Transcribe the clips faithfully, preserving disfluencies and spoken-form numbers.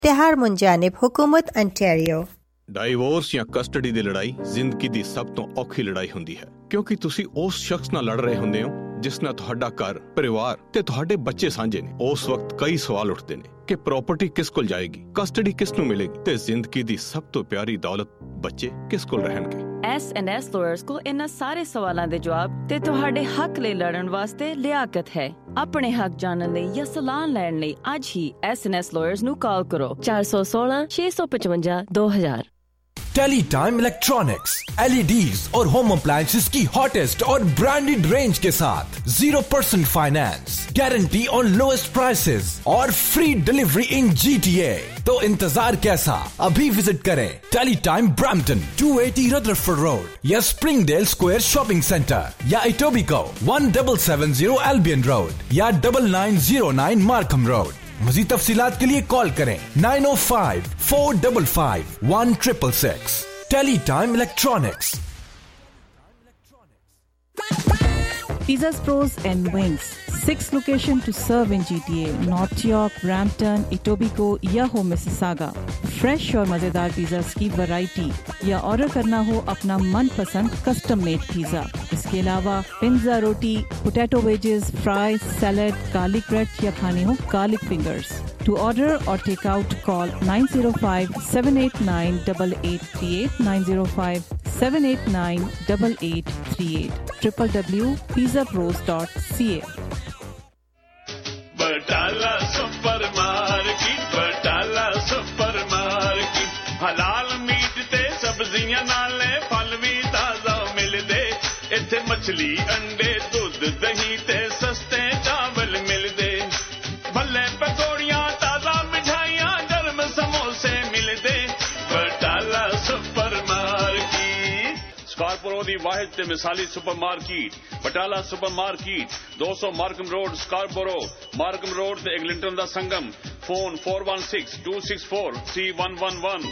تے ہارمون جانب حکومت انٹیریو۔ ਡਾਈਵੋਰਸ ਜਾਂ ਕਸਟਡੀ ਦੀ ਲੜਾਈ ਜ਼ਿੰਦਗੀ ਦੀ ਸਭ ਤੋਂ ਔਖੀ ਲੜਾਈ ਹੁੰਦੀ ਹੈ, ਕਿਉਂਕਿ ਤੁਸੀਂ ਉਸ ਸ਼ਖਸ ਨਾਲ ਲੜ ਰਹੇ ਹੁੰਦੇ ਹੋ ਜਿਸ ਨਾਲ ਤੁਹਾਡਾ ਘਰ, ਪਰਿਵਾਰ ਤੇ ਤੁਹਾਡੇ ਬੱਚੇ ਸਾਂਝੇ ਨੇ। ਉਸ ਵਕਤ ਕਈ ਸਵਾਲ ਉੱਠਦੇ ਨੇ ਕਿ ਪ੍ਰਾਪਰਟੀ ਕਿਸ ਕੋਲ ਜਾਏਗੀ, ਕਸਟਡੀ ਕਿਸ ਨੂੰ ਮਿਲੇਗੀ ਤੇ ਜ਼ਿੰਦਗੀ ਦੀ ਸਭ ਤੋਂ ਪਿਆਰੀ ਦੌਲਤ ਬੱਚੇ ਕਿਸ ਕੋਲ ਰਹਿਣਗੇ। ਐਸ ਐਂਡ ਐਸ ਲਾਇਰਸ ਕੋਲ ਇਹਨਾਂ ਸਾਰੇ ਸਵਾਲਾਂ ਦੇ ਜਵਾਬ ਤੇ ਤੁਹਾਡੇ ਹੱਕ ਲਈ ਲੜਨ ਵਾਸਤੇ ਲਿਆਕਤ ਹੈ। ਆਪਣੇ ਹੱਕ ਜਾਣਨ ਲਈ ਜਾਂ ਸਲਾਹ ਲੈਣ ਲਈ ਅੱਜ ਹੀ ਐਸ ਐਂਡ ਐਸ ਲਾਇਰਸ ਨੂੰ ਕਾਲ ਕਰੋ ਚਾਰ ਸੌ ਸੋਲਾਂ ਛੇ ਸੌ ਪਚਵੰਜਾ ਦੋ ਹਜ਼ਾਰ। टेलीटाइम इलेक्ट्रॉनिक्स एल ई डीज और होम अप्लायंसेस की हॉटेस्ट और ब्रांडेड रेंज के साथ zero percent finance, guarantee on lowest prices और free delivery in G T A. तो इंतजार कैसा, अभी विजिट करें Teletime Brampton two eighty Rutherford road या स्प्रिंगडेल स्क्वायर शॉपिंग सेंटर या Etobicoke one double seven zero Albion road या double nine zero nine Markham road. मज़ीद तफसीलात के लिए कॉल करें nine O five four double five one triple six. Teletime electronics. Pizzas Pros and Wings, six locations to serve in G T A, North York, Brampton, Etobicoke या हो Mississauga। Fresh और मज़ेदार pizzas की variety या order करना हो अपना मनपसंद कस्टम मेड पिज़्ज़ा। इसके अलावा पिज़्ज़ा, रोटी, potato wedges, fry, salad, garlic bread या खाने हो garlic fingers. To order or take out, call nine zero five seven eight nine eight eight three eight, nine zero five seven eight nine eight eight three eight, w w w dot pizza pros dot c a। Batala super market, Batala super market, हलाल meat ते सब्जियां नाले फल भी ताजा मिलदे। इत्थे मछली, अंडे, दूध, दही ते सस्ते चावल मिलदे। भल्ले पकौड़ियां, ताजा मिठाइयां, गर्म समोसे मिलदे। बटाला सुपर मार्केट स्कारपोरो दी वाहिद ते मिसाली super market. Batala super market दो सौ Markham road Scarborough, Markham road ते एग्लिंटन दा संगम। Phone four one six two six four three one one one.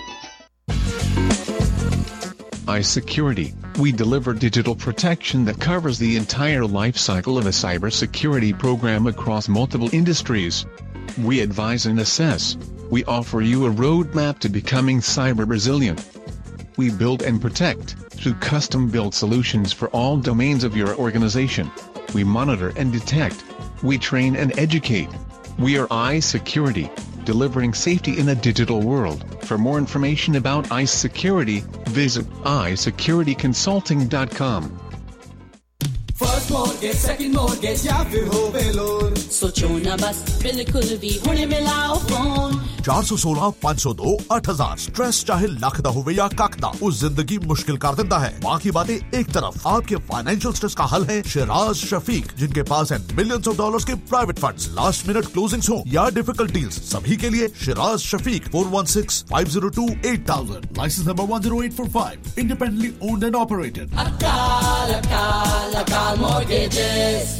iSecurity. We deliver digital protection that covers the entire life cycle of a cybersecurity program across multiple industries. We advise and assess. We offer you a roadmap to becoming cyber resilient. We build and protect through custom-built solutions for all domains of your organization. We monitor and detect. We train and educate. We are iSecurity, delivering safety in a digital world. For more information about iSecurity, visit i security consulting dot com. First mortgage, second mortgage या फिर होवे loan, सोचो ना बस बिल्कुल भी हुणे मिलाओ फोन। चार सौ सोलह पाँच सौ दो आठ हजार। स्ट्रेस चाहे लख दा होवे या कख दा, उस जिंदगी मुश्किल कर देता है। बाकी बातें एक तरफ, आपके फाइनेंशियल स्ट्रेस का हल है शिराज शफीक, जिनके पास है मिलियंस ऑफ डॉलर्स के private funds, last minute closings हो या डिफिकल्ट डील्स, सभी के लिए Shiraz Shafiq four one six five zero two eight thousand, licence number one zero eight four five, independently owned and operated. अकाल अकाल अकाल mortgages।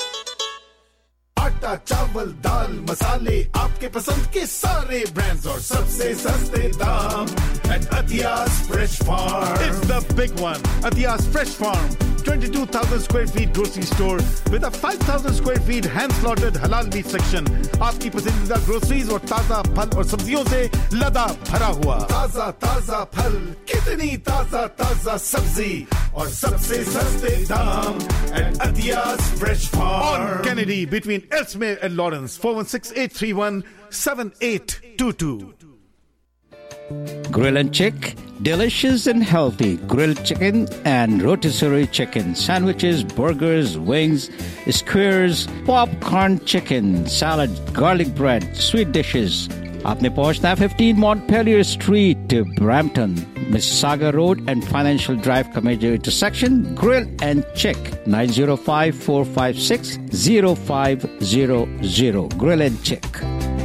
आटा, चावल, दाल, मसाले, आपके पसंद के सारे ब्रांड्स और सबसे सस्ते दाम at Athias Fresh Farm. It's the big one. Athias Fresh Farm, twenty-two thousand square feet grocery store with a five thousand square feet hand-slaughtered halal meat section. आपकी पसंदीदा groceries और ताजा फल और सब्जियों से लदा भरा हुआ। ताजा ताजा फल, कितनी ताजा ताजा सब्जी और सबसे सस्ते दाम at Athias Fresh Farm. On Kennedy between Elsmere and Lawrence, four one six eight three one seven eight two two. Grill and Chick, delicious and healthy grilled chicken and rotisserie chicken, sandwiches, burgers, wings, skewers, popcorn chicken, salad, garlic bread, sweet dishes. आपने पहुंचना है fifteen Montpelier Street, Brampton, Mississauga Road and Financial Drive का major intersection. Grill and Chick, nine zero five four five six zero five zero zero. Grill and Chick.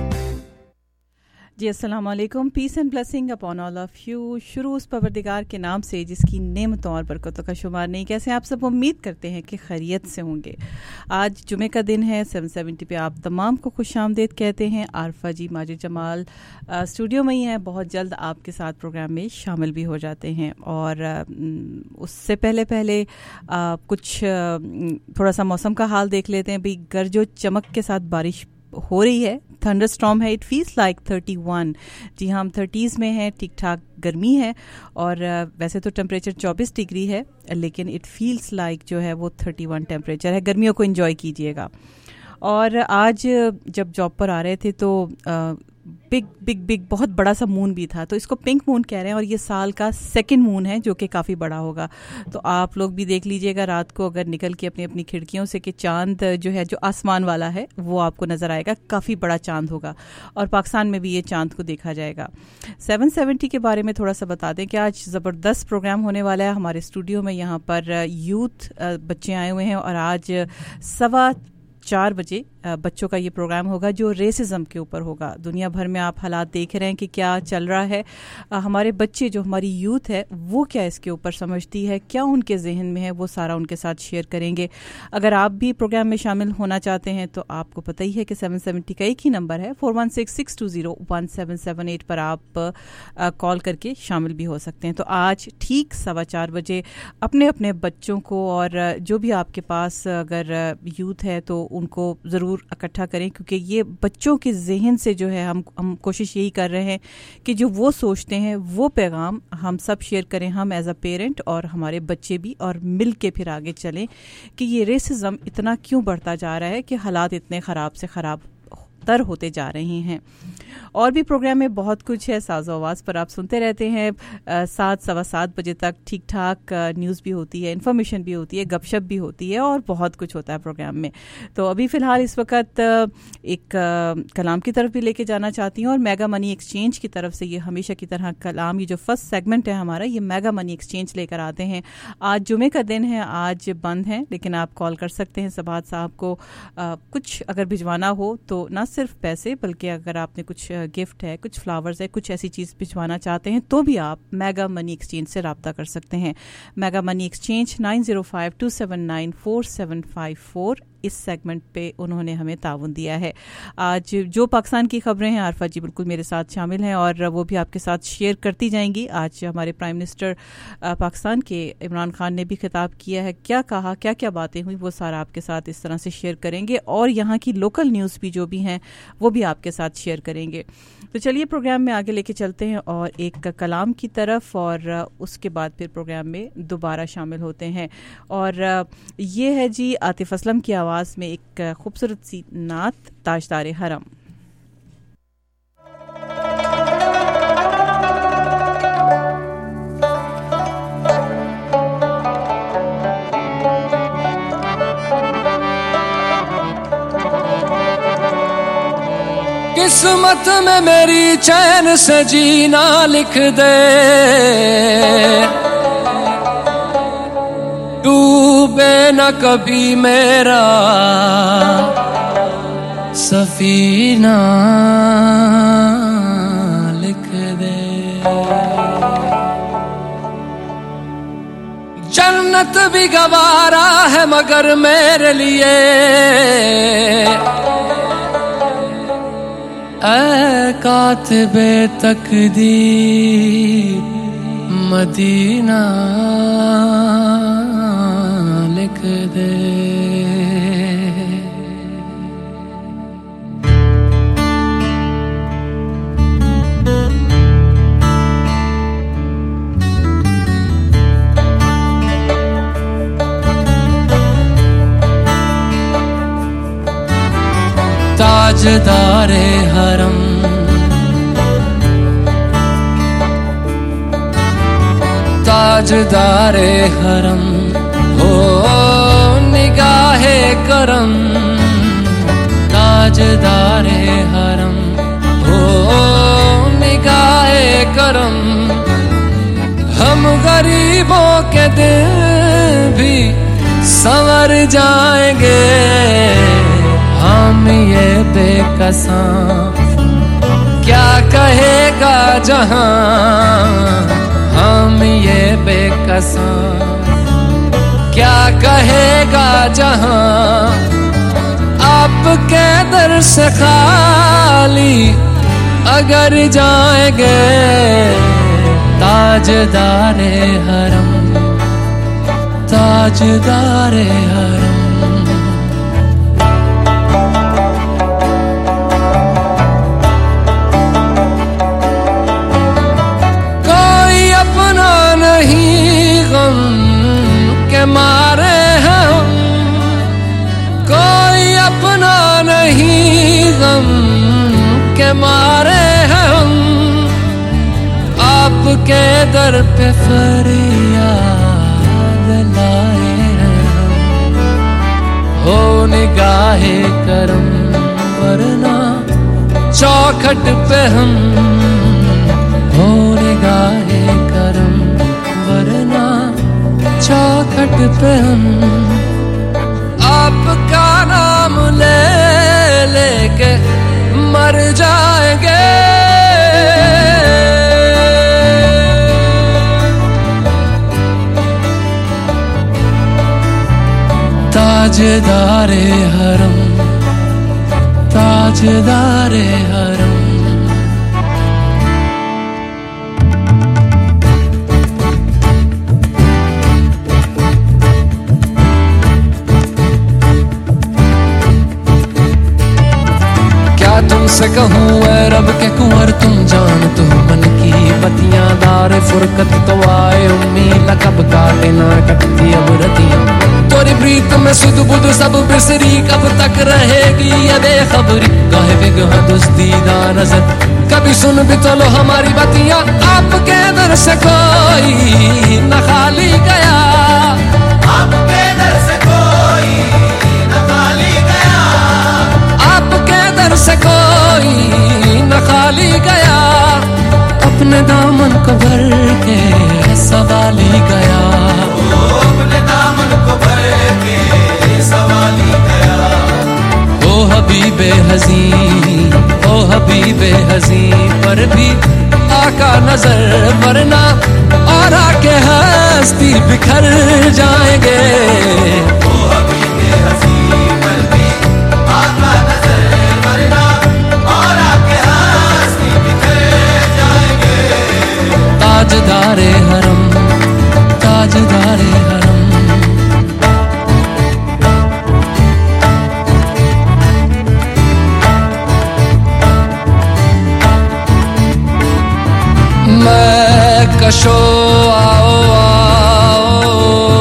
جی السلام علیکم. Peace and blessing upon all of you. شروع اس پروردگار کے نام سے جس کی نعمتوں اور برکتوں کا شمار نہیں. کیسے آپ سب امید کرتے ہیں کہ خیریت سے ہوں گے. آج جمعے کا دن ہے. سیون سیونٹی پہ آپ تمام کو خوش آمدید کہتے ہیں. عارفہ جی ماجد جمال اسٹوڈیو میں ہی ہیں. بہت جلد آپ کے ساتھ پروگرام میں شامل بھی ہو جاتے ہیں. اور اس سے پہلے پہلے کچھ تھوڑا سا موسم کا حال دیکھ لیتے ہیں. بھئی گرج و چمک کے ساتھ بارش हो रही है, थंडर स्टॉर्म है, it feels like thirty one. जी हाँ, हम थर्टीज़ में हैं, ठीक ठाक गर्मी है और वैसे तो टेम्परेचर चौबीस डिग्री है, लेकिन इट फील्स लाइक जो है वो थर्टी वन टेम्परेचर है. गर्मियों को एंजॉय कीजिएगा. और आज जब जॉब पर आ रहे थे तो बिग बिग बिग बहुत बड़ा सा मून भी था, तो इसको पिंक मून कह रहे हैं और ये साल का सेकंड मून है जो कि काफ़ी बड़ा होगा. तो आप लोग भी देख लीजिएगा रात को अगर निकल के अपनी अपनी खिड़कियों से कि चांद जो है जो आसमान वाला है वो आपको नज़र आएगा, काफ़ी बड़ा चांद होगा और पाकिस्तान में भी ये चांद को देखा जाएगा. सेवन सेवेंटी के बारे में थोड़ा सा बता दें कि आज ज़बरदस्त प्रोग्राम होने वाला है हमारे स्टूडियो में. यहाँ पर यूथ बच्चे आए हुए हैं और आज सवा चार बजे बच्चों का ये प्रोग्राम होगा जो रेसिज्म के ऊपर होगा. दुनिया भर में आप हालात देख रहे हैं कि क्या चल रहा है. हमारे बच्चे जो हमारी यूथ है वो क्या इसके ऊपर समझती है, क्या उनके जहन में है, वो सारा उनके साथ शेयर करेंगे. अगर आप भी प्रोग्राम में शामिल होना चाहते हैं तो आपको पता ही है कि सेवन सेवेंटी का एक ही नंबर है, four one six six two zero one seven seven eight पर आप कॉल करके शामिल भी हो सकते हैं. तो आज ठीक सवा चार बजे अपने अपने बच्चों को और जो भी आपके पास अगर यूथ है तो उनको ज़रूर इकट्ठा करें, क्योंकि ये बच्चों के जहन से जो है हम हम कोशिश यही कर रहे हैं कि जो वो सोचते हैं वो पैगाम हम सब शेयर करें, हम एज अ पेरेंट और हमारे बच्चे भी, और मिल के फिर आगे चलें कि ये रेसिज्म इतना क्यों बढ़ता जा रहा है कि हालात इतने ख़राब से ख़राब तर होते जा रहे हैं. और भी प्रोग्राम में बहुत कुछ है, साज़ो आवाज़ पर आप सुनते रहते हैं. सात सवा सात बजे तक ठीक ठाक न्यूज़ भी होती है, इन्फॉर्मेशन भी होती है, गपशप भी होती है और बहुत कुछ होता है प्रोग्राम में. तो अभी फ़िलहाल इस वक्त एक कलाम की तरफ भी लेके जाना चाहती हूँ और मेगा मनी एक्सचेंज की तरफ से ये हमेशा की तरह कलाम, ये जो फर्स्ट सेगमेंट है हमारा, ये मेगा मनी एक्सचेंज लेकर आते हैं. आज जुमे का दिन है, आज बंद है, लेकिन आप कॉल कर सकते हैं सबात साहब को. आ, कुछ अगर भिजवाना हो तो ना सिर्फ पैसे बल्कि अगर आपने कुछ गिफ्ट है, कुछ फ्लावर्स है, कुछ ऐसी चीज़ भिजवाना चाहते हैं तो भी आप मेगा मनी एक्सचेंज से रब्ता कर सकते हैं. Mega money exchange nine zero five two seven nine four seven five four, इस सेगमेंट पे उन्होंने हमें ताउन दिया है. आज जो पाकिस्तान की खबरें हैं आरफा जी बिल्कुल मेरे साथ शामिल हैं और वो भी आपके साथ शेयर करती जाएंगी. आज हमारे प्राइम मिनिस्टर पाकिस्तान के इमरान खान ने भी खिताब किया है, क्या कहा, क्या क्या बातें हुई, वो सारा आपके साथ इस तरह से शेयर करेंगे और यहाँ की लोकल न्यूज़ भी जो भी हैं वो भी आपके साथ शेयर करेंगे. तो चलिए प्रोग्राम में आगे लेके चलते हैं और एक कलाम की तरफ, और उसके बाद फिर प्रोग्राम में दोबारा शामिल होते हैं. और ये है जी आतिफ असलम की आवाज़ में एक खूबसूरत सी नात, ताजदारे हरम. किस्मत में मेरी चैन से जीना लिख दे, डूबे न कभी मेरा सफीना लिख दे. जन्नत भी गवारा है मगर मेरे लिए ऐ कातिबे तकदीर मदीना लिख दे. ताजदारे हरम ताजदारे हरम हो निगाहे करम, ताजदारे हरम हो निगाहे करम. हम गरीबों के दिल भी संवर जाएंगे, हम ये बेकसां क्या कहेगा जहां, हम ये बेकसां क्या कहेगा जहां. आपके दर से खाली अगर जाएंगे, ताजदारे हरम ताजदारे हरम. در پہ فریاد لائے ہیں ہو نگاہ کرم ورنہ چوکھٹ پہ ہم ہو نگاہ کرم ورنہ چوکھٹ پہ ہم آپ کا نام لے لے کے مر جائیں گے تاجدار حرم تاجدار حرم تم سے کہوں اے رب کے کنور تم جان تو من کی بتیاں دار فرقت تو آئے امی لقب کاٹے نہ کٹتی اب رتیاں توری پریت میں سدھ بدھ سب بسری کب تک رہے گی یہ بے خبری گاہے بگہ دزدیدہ نظر کبھی سن بھی تو لو ہماری بتیاں آپ کے در سے کوئی نہ خالی گیا آپ کے در سے کوئی نہ خالی گیا آپ کے در سے کوئی نہ خالی گیا اپنے دامن کو بھر کے سوالی گیا اپنے دامن کو بھر کے سوالی گیا او حبیب حزین او حبیب حزین پر بھی آقا نظر ورنہ اور آ کے ہستی بکھر جائیں گے او حبیب حزین پر بھی آقا نظر ورنہ اور آ کے ہستی بکھر جائیں گے تاجدار حرم تاجدار حرم میں کشو آؤ آؤ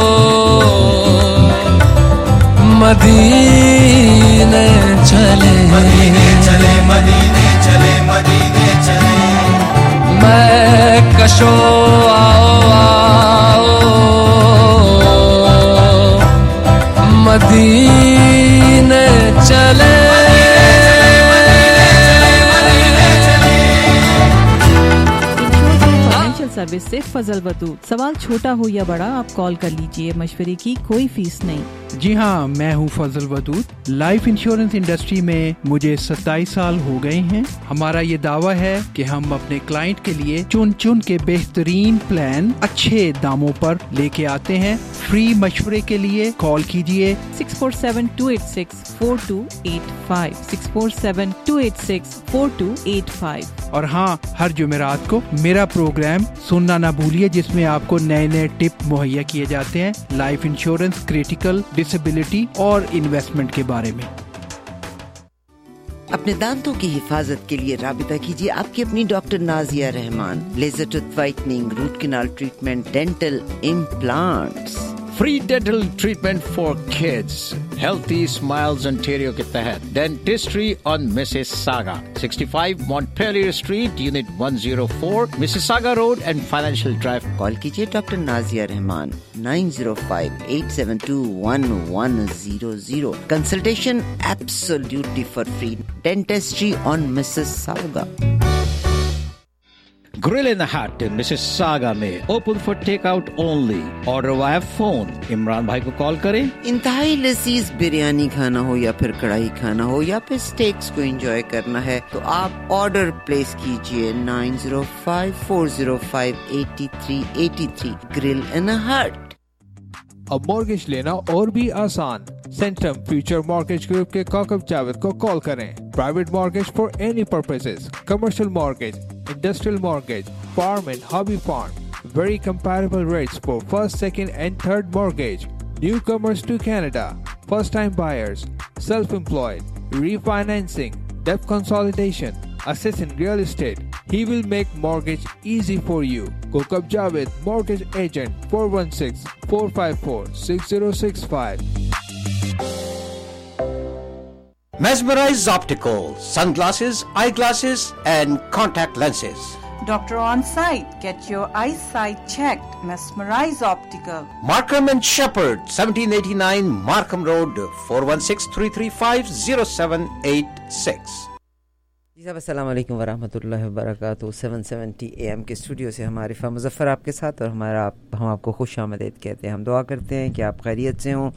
مدینے چلے مدینے چلے مدینے چلے مدینے چلے میں کشو آؤ آؤ مدینے چلے سروس سے فضل ودود. سوال چھوٹا ہو یا بڑا آپ کال کر لیجئے, مشورے کی کوئی فیس نہیں. جی ہاں, میں ہوں فضل ودود. لائف انشورنس انڈسٹری میں مجھے ستائیس سال ہو گئے ہیں. ہمارا یہ دعویٰ ہے کہ ہم اپنے کلائنٹ کے لیے چن چن کے بہترین پلان اچھے داموں پر لے کے آتے ہیں. فری مشورے کے لیے کال کیجئے six four seven two eight six four two eight five six four seven two eight six four two eight five. اور ہاں, ہر جمعرات کو میرا پروگرام سننا نہ بھولیے جس میں آپ کو نئے نئے ٹپ مہیا کیے جاتے ہیں لائف انشورنس, کریٹیکل, ڈسیبلٹی اور انویسٹمنٹ کے بارے میں. اپنے دانتوں کی حفاظت کے لیے رابطہ کیجیے آپ کی اپنی doctor Nazia Rahman. Laser tooth whitening, root canal treatment, dental implants, free dental treatment for kids, healthy smiles Ontario کے تحت dentistry on Mississauga, sixty five Montpelier street, unit one zero four, Mississauga road and financial drive. Call کیجیے doctor Nazia Rahman nine zero five eight seven two one one zero zero. Consultation absolutely for free. Dentistry on Mississauga. Grill in the Hut in Mississauga میں open for take out only. Order via phone. Imran بھائی کو call کریں. انتہائی لذیذ بریانی کھانا ہو یا پھر کڑھائی کھانا ہو یا پھر اسٹیکس کو انجوائے کرنا ہے تو آپ آرڈر پلیس کیجئے nine zero five four zero five eighty three eighty three. Grill in a hut. اب مورگیج لینا اور بھی آسان. سینٹم فیوچر مارگیج گروپ کے کوکب جاوید کو کال کریں. Private mortgage for any purposes, commercial mortgage, industrial mortgage, farm and hobby farm. Very comparable rates for first, second and third mortgage. Newcomers to Canada, first time buyers, self-employed, refinancing, debt consolidation, assessing real estate. He will make mortgage easy for you. Kokab Javed, mortgage agent, four one six, four five four, six zero six five. Mesmerize Optical, sunglasses, eyeglasses and contact lenses. Doctor on site. Get your eyesight checked. Mesmerize Optical. Markham and Shepherd, seventeen eighty-nine Markham Road, four one six, three three five, zero seven eight six. जी साहब अस्सलाम वालेकुम वरहमतुल्लाहि वबरकातुहू। Seven seventy A M K studio से हमारे फा मुज़फ़्फ़र आपके साथ, और हमारा आप हम आपको खुश आमदीद कहते हैं। हम दुआ करते हैं कि आप खैरियत से हों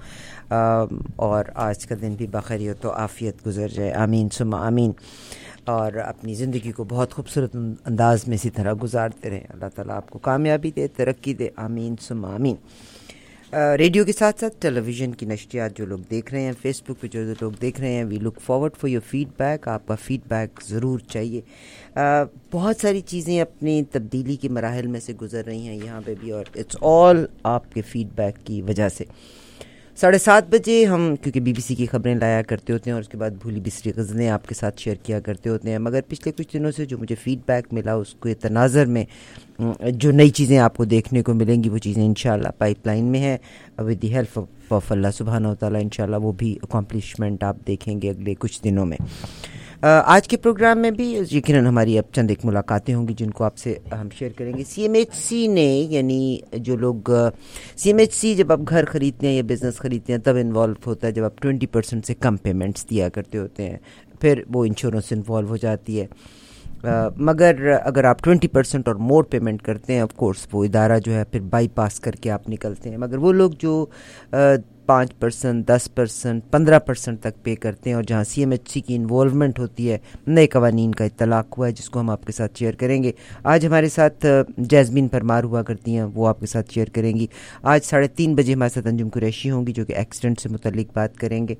और आज का दिन भी बखैरियत और आफ़ियत गुजर जाए, आमीन सुम्मा आमीन। और अपनी ज़िंदगी को बहुत खूबसूरत अंदाज में इसी तरह गुजारते रहें। अल्लाह ताला आपको कामयाबी दे, तरक्की दे, आमीन सुम्मा आमीन। रेडियो के साथ साथ टेलीविज़न की नशरियात जो लोग देख रहे हैं, फेसबुक पे जो लोग देख रहे हैं, we look forward for your feedback. आपका फ़ीडबैक ज़रूर चाहिए। आ, बहुत सारी चीज़ें अपनी तब्दीली के मराहल में से गुजर रही हैं यहाँ पे भी, और इट्स ऑल आपके फ़ीडबैक की वजह से। साढ़े सात बजे हम क्योंकि बीबीसी की खबरें लाया करते होते हैं और उसके बाद भूली बिसरी गज़लें आपके साथ शेयर किया करते होते हैं, मगर पिछले कुछ दिनों से जो मुझे फ़ीडबैक मिला उसके तनाज़र में जो नई चीज़ें आपको देखने को मिलेंगी वो चीज़ें इंशाल्लाह पाइपलाइन में है। विद द हेल्प ऑफ अल्लाह सुब्हानहू व तआला इंशाल्लाह वो भी अकम्पलिशमेंट आप देखेंगे अगले कुछ दिनों में। आज के प्रोग्राम में भी यकीनन हमारी अब चंद एक मुलाकातें होंगी जिनको आपसे हम शेयर करेंगे। सी एम एच सी ने, यानी जो लोग सी एम एच सी जब आप घर ख़रीदते हैं या बिज़नेस ख़रीदते हैं तब इन्वॉल्व होता है जब आप ट्वेंटी परसेंट से कम पेमेंट्स दिया करते होते हैं, फिर वो इंश्योरेंस इन्वॉल्व हो जाती है। Uh, मगर अगर आप ट्वेंटी परसेंट और मोर पेमेंट करते हैं, ऑफ कोर्स वो इदारा जो है फिर बाईपास करके आप निकलते हैं। मगर वो लोग जो पाँच परसेंट, दस परसेंट, पंद्रह परसेंट तक पे करते हैं और जहाँ सी एम एच सी की इन्वॉल्वमेंट होती है, नए कवानीन का इत्तलाक हुआ है जिसको हम आपके साथ शेयर करेंगे। आज हमारे साथ जैस्मीन परमार हुआ करती हैं, वो आपके साथ शेयर करेंगी। आज साढ़े तीन बजे हमारे साथ अंजुम कुरैशी होंगी जो कि एक्सीडेंट से मुतल्लिक बात करेंगे।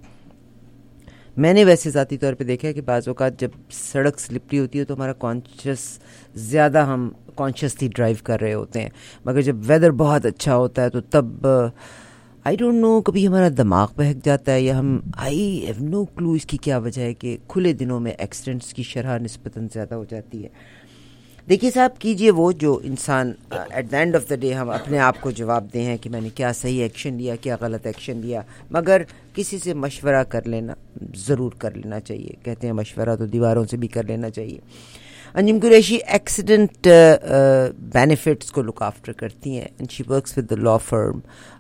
मैंने वैसे ज़ाती तौर पे देखा है कि बाज़ औक़ात जब सड़क स्लिपरी होती है तो हमारा कॉन्शियस ज़्यादा हम कॉन्शियसली ड्राइव कर रहे होते हैं, मगर जब वेदर बहुत अच्छा होता है तो तब आई डोंट नो कभी हमारा दिमाग बहक जाता है या हम आई हैव नो क्लू इसकी क्या वजह है कि खुले दिनों में एक्सीडेंट्स की शरह निस्बतन ज़्यादा हो जाती है। देखिए साहब, कीजिए वो जो इंसान at the end of the day हम अपने आप को जवाब दें हैं कि मैंने क्या सही एक्शन लिया, क्या गलत एक्शन लिया, मगर किसी से मशवरा कर लेना ज़रूर कर लेना चाहिए। कहते हैं मशवरा तो दीवारों से भी कर लेना चाहिए। अंजुम कुरैशी एक्सीडेंट बेनिफिट्स को लुक आफ्टर करती हैं and she works with the law firm.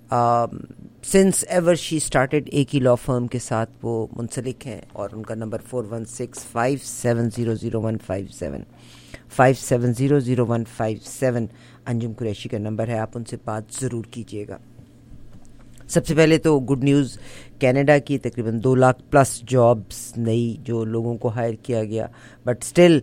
Since ever she started एक ही लॉ फर्म के साथ वो मुंसलिक हैं और उनका number four one six five seven zero zero one five seven five seven zero zero one five seven Anjum Qureshi का number है। आप उनसे बात ज़रूर कीजिएगा। सबसे पहले तो गुड न्यूज़, कनाडा की तकरीबन दो लाख प्लस जॉब्स नई जो लोगों को हायर किया गया, बट स्टिल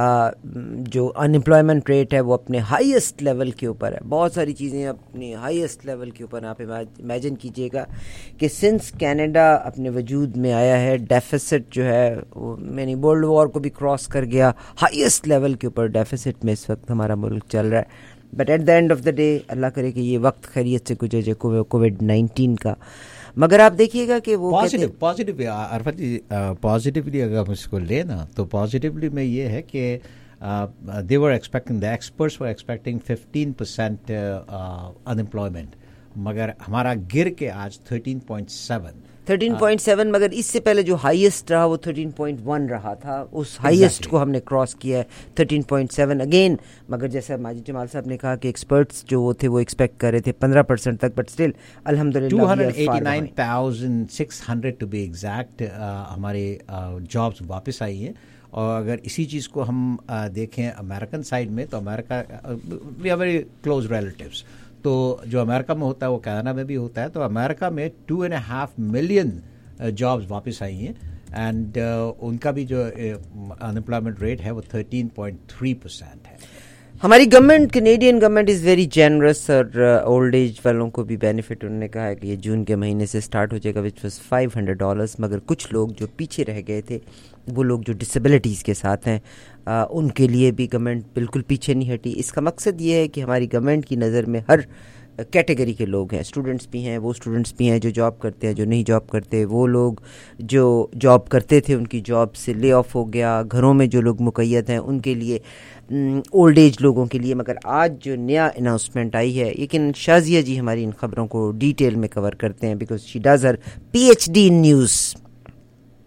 जो अनएम्प्लॉयमेंट रेट है वो अपने हाईएस्ट लेवल के ऊपर है। बहुत सारी चीज़ें अपने हाईएस्ट लेवल के ऊपर आप इमेजिन कीजिएगा कि सिंस कनाडा अपने वजूद में आया है, डेफिसिट जो है वो मैंने वर्ल्ड वॉर को भी क्रॉस कर गया। हाईएस्ट लेवल के ऊपर डेफिसिट में इस वक्त हमारा मुल्क चल रहा है। But at the end of the day अल्लाह करे कि ये वक्त खैरियत से गुजर जाए कोविड नाइन्टीन का। मगर आप देखिएगा कि वो positive positive Arfat ji positively अगर हम इसको लें ना तो पॉजिटिवली में ये है कि they were expecting the experts were expecting fifteen percent unemployment, मगर हमारा गिर के आज thirteen point seven thirteen point seven, मगर इससे पहले जो हाईएस्ट रहा वो थर्टीन पॉइंट वन रहा था। उस हाईएस्ट exactly. को हमने क्रॉस किया है थर्टीन पॉइंट सेवन अगेन। मगर जैसा माजिद जमाल साहब ने कहा कि एक्सपर्ट्स जो वो थे वो एक्सपेक्ट कर रहे थे पंद्रह परसेंट तक, बट स्टिल अल्हम्दुलिल्लाह two hundred eighty nine thousand six hundred to be exact हमारे जॉब्स uh, वापस आई हैं। और अगर इसी चीज़ को हम uh, देखें अमेरिकन साइड में तो America we are very close relatives, तो जो अमेरिका में होता है वो कनाडा में भी होता है। तो अमेरिका में two and half million jobs वापस आई हैं एंड uh, उनका भी जो अनएम्प्लॉयमेंट रेट है वो थर्टीन पॉइंट थ्री परसेंट है। हमारी government, Canadian government is very generous और ओल्ड एज वालों को भी बेनिफिट उन्होंने कहा है कि ये जून के महीने से स्टार्ट हो जाएगा, which was five hundred dollars. मगर कुछ लोग जो पीछे रह गए थे, वो लोग जो डिसेबिलिटीज़ के साथ हैं, आ, उनके लिए भी गवर्नमेंट बिल्कुल पीछे नहीं हटी। इसका मकसद ये है कि हमारी गवर्नमेंट की नज़र में हर कैटेगरी के लोग हैं, स्टूडेंट्स भी हैं, वो स्टूडेंट्स भी हैं जो जॉब करते हैं, जो नहीं जॉब करते, वो लोग जो जॉब करते थे उनकी जॉब से ले ऑफ हो गया, घरों में जो लोग मुक़य्यद हैं उनके लिए, ओल्ड एज लोगों के लिए। मगर आज जो नया अनाउंसमेंट आई है, लेकिन शाजिया जी हमारी इन खबरों को डिटेल में कवर करते हैं because she does her PhD in news.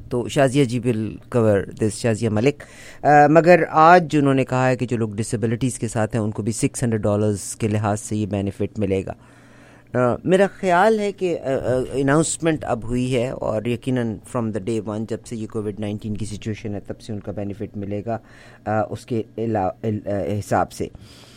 تو شازیہ جی ول کور دس, شازیہ ملک. مگر آج انہوں نے کہا ہے کہ جو لوگ ڈسیبلٹیز کے ساتھ ہیں ان کو بھی سکس ہنڈریڈ ڈالرز کے لحاظ سے یہ بینیفٹ ملے گا. میرا خیال ہے کہ اناؤنسمنٹ اب ہوئی ہے اور یقیناً فرام دا ڈے ون جب سے یہ کووڈ نائنٹین کی سچویشن ہے تب سے ان کا بینیفٹ ملے گا اس کے حساب سے.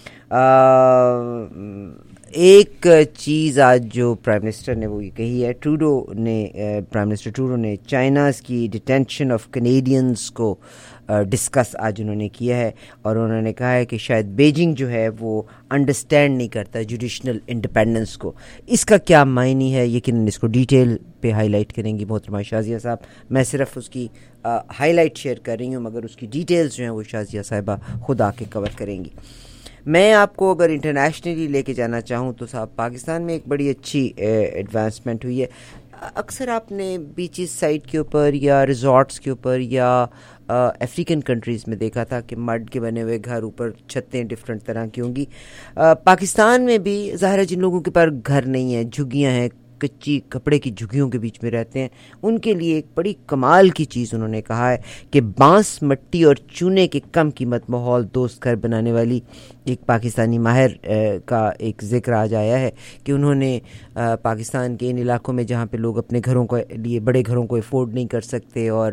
ایک چیز آج جو پرائم منسٹر نے وہ یہ کہی ہے, ٹروڈو نے پرائم منسٹر ٹروڈو نے چائناز کی ڈیٹینشن آف کینیڈینز کو ڈسکس آج انہوں نے کیا ہے, اور انہوں نے کہا ہے کہ شاید بیجنگ جو ہے وہ انڈرسٹینڈ نہیں کرتا جوڈیشنل انڈیپینڈنس کو. اس کا کیا معنی ہے یقیناً اس کو ڈیٹیل پہ ہائی لائٹ کریں گی محترمہ شازیہ صاحب. میں صرف اس کی ہائی لائٹ شیئر کر رہی ہوں مگر اس کی ڈیٹیلز جو ہیں وہ شازیہ صاحبہ خود آ کے کور کریں گی. میں آپ کو اگر انٹرنیشنلی لے کے جانا چاہوں تو صاحب پاکستان میں ایک بڑی اچھی ایڈوانسمنٹ ہوئی ہے. اکثر آپ نے بیچز سائٹ کے اوپر یا ریزورٹس کے اوپر یا افریقن کنٹریز میں دیکھا تھا کہ مڈ کے بنے ہوئے گھر, اوپر چھتیں ڈفرینٹ طرح کی ہوں گی. پاکستان میں بھی ظاہر ہے جن لوگوں کے پاس گھر نہیں ہیں, جھگیاں ہیں, کچی کپڑے کی جھگیوں کے بیچ میں رہتے ہیں, ان کے لیے ایک بڑی کمال کی چیز انہوں نے کہا ہے کہ بانس, مٹی اور چونے کے کم قیمت ماحول دوست گھر بنانے والی ایک پاکستانی ماہر کا ایک ذکر آج آیا ہے کہ انہوں نے پاکستان کے ان علاقوں میں جہاں پہ لوگ اپنے گھروں کے لیے بڑے گھروں کو افورڈ نہیں کر سکتے اور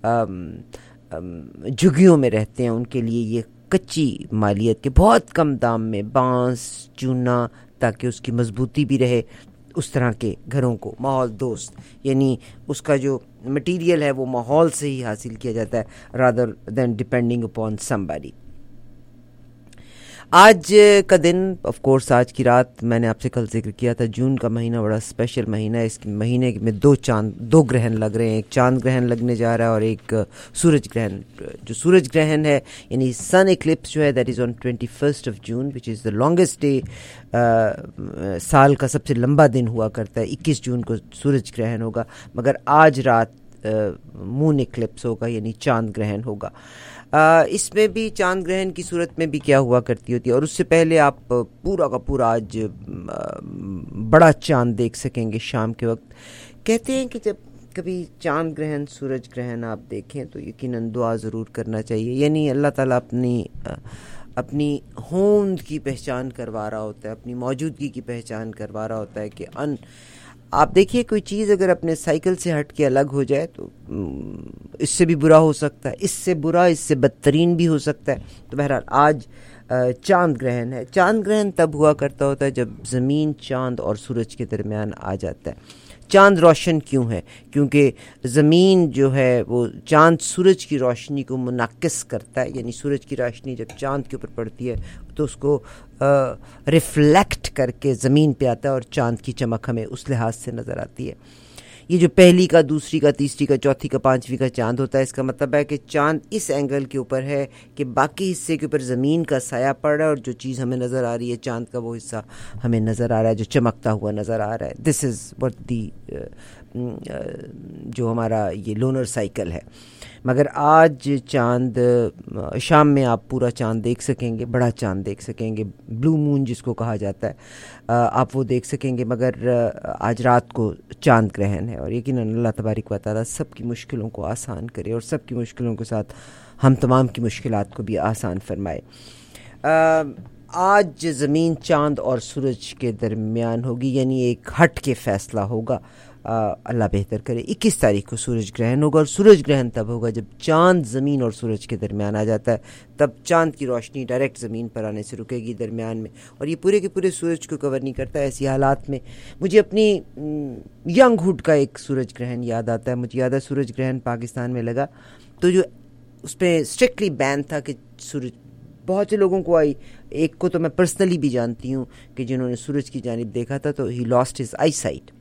جھگیوں میں رہتے ہیں, ان کے لیے یہ کچی مالیت کے بہت کم دام میں بانس, چونا, تاکہ اس کی مضبوطی بھی رہے, اس طرح کے گھروں کو ماحول دوست, یعنی اس کا جو مٹیریل ہے وہ ماحول سے ہی حاصل کیا جاتا ہے rather than depending upon somebody. آج کا دن آف کورس آج کی رات میں نے آپ سے کل ذکر کیا تھا, جون کا مہینہ بڑا اسپیشل مہینہ ہے. اس مہینے میں دو چاند دو گرہن لگ رہے ہیں, ایک چاند گرہن لگنے جا رہا ہے اور ایک سورج گرہن. جو سورج گرہن ہے یعنی سن ایکلپس جو ہے that is on twenty first of June which is the longest day. سال کا سب سے لمبا دن ہوا کرتا ہے, اکیس جون کو سورج گرہن ہوگا, مگر آج رات مون ایکلپس ہوگا یعنی چاند گرہن ہوگا. آ, اس میں بھی چاند گرہن کی صورت میں بھی کیا ہوا کرتی ہوتی ہے, اور اس سے پہلے آپ پورا کا پورا آج بڑا چاند دیکھ سکیں گے شام کے وقت. کہتے ہیں کہ جب کبھی چاند گرہن, سورج گرہن آپ دیکھیں تو یقیناً دعا ضرور کرنا چاہیے, یعنی اللہ تعالیٰ اپنی اپنی ہوند کی پہچان کروا رہا ہوتا ہے, اپنی موجودگی کی پہچان کروا رہا ہوتا ہے کہ ان آپ دیکھیے کوئی چیز اگر اپنے سائیکل سے ہٹ کے الگ ہو جائے تو اس سے بھی برا ہو سکتا ہے, اس سے برا, اس سے بدترین بھی ہو سکتا ہے. تو بہرحال آج چاند گرہن ہے. چاند گرہن تب ہوا کرتا ہوتا ہے جب زمین چاند اور سورج کے درمیان آ جاتا ہے. چاند روشن کیوں ہے؟ کیونکہ زمین جو ہے وہ چاند سورج کی روشنی کو منعکس کرتا ہے, یعنی سورج کی روشنی جب چاند کے اوپر پڑتی ہے تو اس کو ریفلیکٹ کر کے زمین پہ آتا ہے اور چاند کی چمک ہمیں اس لحاظ سے نظر آتی ہے. یہ جو پہلی کا, دوسری کا, تیسری کا, چوتھی کا, پانچویں کا چاند ہوتا ہے, اس کا مطلب ہے کہ چاند اس اینگل کے اوپر ہے کہ باقی حصے کے اوپر زمین کا سایہ پڑ رہا ہے, اور جو چیز ہمیں نظر آ رہی ہے چاند کا وہ حصہ ہمیں نظر آ رہا ہے جو چمکتا ہوا نظر آ رہا ہے. دس از واٹ دی جو ہمارا یہ لونر سائیکل ہے. مگر آج چاند شام میں آپ پورا چاند دیکھ سکیں گے, بڑا چاند دیکھ سکیں گے, بلو مون جس کو کہا جاتا ہے, آپ وہ دیکھ سکیں گے. مگر آج رات کو چاند گرہن ہے, اور یقیناً اللہ تبارک و تعالیٰ سب کی مشکلوں کو آسان کرے اور سب کی مشکلوں کے ساتھ ہم تمام کی مشکلات کو بھی آسان فرمائے. آج زمین چاند اور سورج کے درمیان ہوگی, یعنی ایک ہٹ کے فیصلہ ہوگا. آ, اللہ بہتر کرے. اکیس تاریخ کو سورج گرہن ہوگا, اور سورج گرہن تب ہوگا جب چاند زمین اور سورج کے درمیان آ جاتا ہے. تب چاند کی روشنی ڈائریکٹ زمین پر آنے سے رکے گی درمیان میں, اور یہ پورے کے پورے سورج کو کور نہیں کرتا. ایسی حالات میں مجھے اپنی ینگ ہوڈ کا ایک سورج گرہن یاد آتا ہے. مجھے یاد ہے سورج گرہن پاکستان میں لگا تو جو اس پہ اسٹرکٹلی بین تھا کہ سورج, بہت سے لوگوں کو آئی, ایک کو تو میں پرسنلی بھی جانتی ہوں کہ جنہوں نے سورج کی جانب دیکھا تھا تو ہی لاسٹ ہز آئی سائٹ.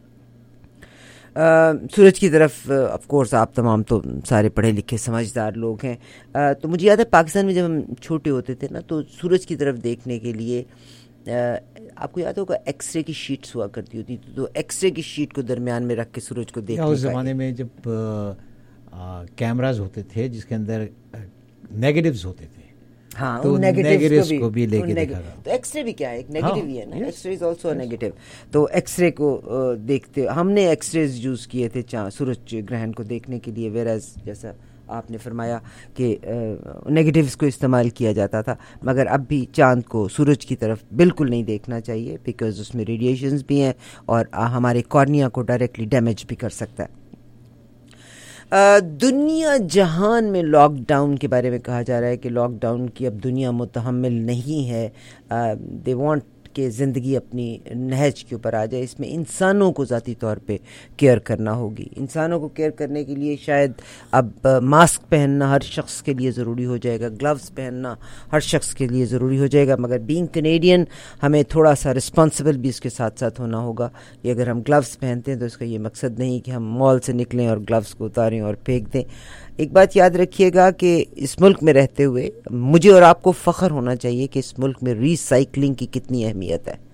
سورج کی طرف آف کورس آپ تمام تو سارے پڑھے لکھے سمجھدار لوگ ہیں, تو مجھے یاد ہے پاکستان میں جب ہم چھوٹے ہوتے تھے نا تو سورج کی طرف دیکھنے کے لیے آپ کو یاد ہوگا ایکس رے کی شیٹس ہوا کرتی ہوتی تھی, تو ایکس رے کی شیٹ کو درمیان میں رکھ کے سورج کو دیکھنے. اس زمانے میں جب کیمراز ہوتے تھے جس کے اندر نیگیٹیوز ہوتے تھے ہاں تو نیگیٹیوز کو بھی لے کے دیکھا. تو ایکس رے بھی کیا ہے ایک نیگیٹو ہی ہے نا, X ray is also a negative. تو ایکس رے کو دیکھتے ہم نے ایکس ریز یوز کیے تھے چاند سورج گرہن کو دیکھنے کے لیے, ویراز جیسا آپ نے فرمایا کہ نیگیٹیوز کو استعمال کیا جاتا تھا, مگر اب بھی چاند کو سورج کی طرف بالکل نہیں دیکھنا چاہیے بیکاز اس میں ریڈیشنز بھی ہیں اور ہمارے کارنیا کو ڈائریکٹلی ڈیمیج بھی کر سکتا ہے. دنیا جہان میں لاک ڈاؤن کے بارے میں کہا جا رہا ہے کہ لاک ڈاؤن کی اب دنیا متحمل نہیں ہے. دے وانٹ کہ زندگی اپنی نہج کے اوپر آ جائے. اس میں انسانوں کو ذاتی طور پہ کیئر کرنا ہوگی. انسانوں کو کیئر کرنے کے لیے شاید اب ماسک پہننا ہر شخص کے لیے ضروری ہو جائے گا, گلوز پہننا ہر شخص کے لیے ضروری ہو جائے گا, مگر بینگ کینیڈین ہمیں تھوڑا سا رسپانسبل بھی اس کے ساتھ ساتھ ہونا ہوگا. کہ اگر ہم گلوز پہنتے ہیں تو اس کا یہ مقصد نہیں کہ ہم مال سے نکلیں اور گلوز کو اتاریں اور پھینک دیں. ایک بات یاد رکھیے گا کہ اس ملک میں رہتے ہوئے مجھے اور آپ کو فخر ہونا چاہیے کہ اس ملک میں ری سائیکلنگ کی کتنی اہمیت ہے.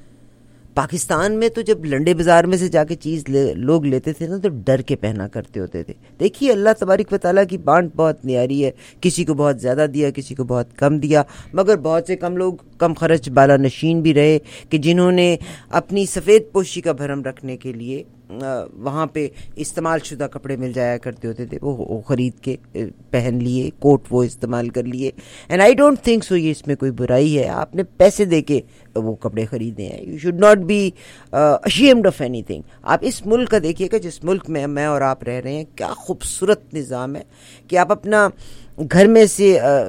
پاکستان میں تو جب لنڈے بازار میں سے جا کے چیز لے, لوگ لیتے تھے نا تو ڈر کے پہنا کرتے ہوتے تھے. دیکھیے اللہ تبارک و تعالیٰ کی بانٹ بہت نیاری ہے, کسی کو بہت زیادہ دیا, کسی کو بہت کم دیا, مگر بہت سے کم لوگ کم خرچ بالا نشین بھی رہے کہ جنہوں نے اپنی سفید پوشی کا بھرم رکھنے کے لیے وہاں پہ استعمال شدہ کپڑے مل جایا کرتے ہوتے تھے, وہ خرید کے پہن لیے, کوٹ وہ استعمال کر لیے. And I don't think so یہ اس میں کوئی برائی ہے, آپ نے پیسے دے کے وہ کپڑے خریدے ہیں. You should not be ashamed of anything. آپ اس ملک کا دیکھیے گا جس ملک میں میں اور آپ رہ رہے ہیں, کیا خوبصورت نظام ہے کہ آپ اپنا گھر میں سے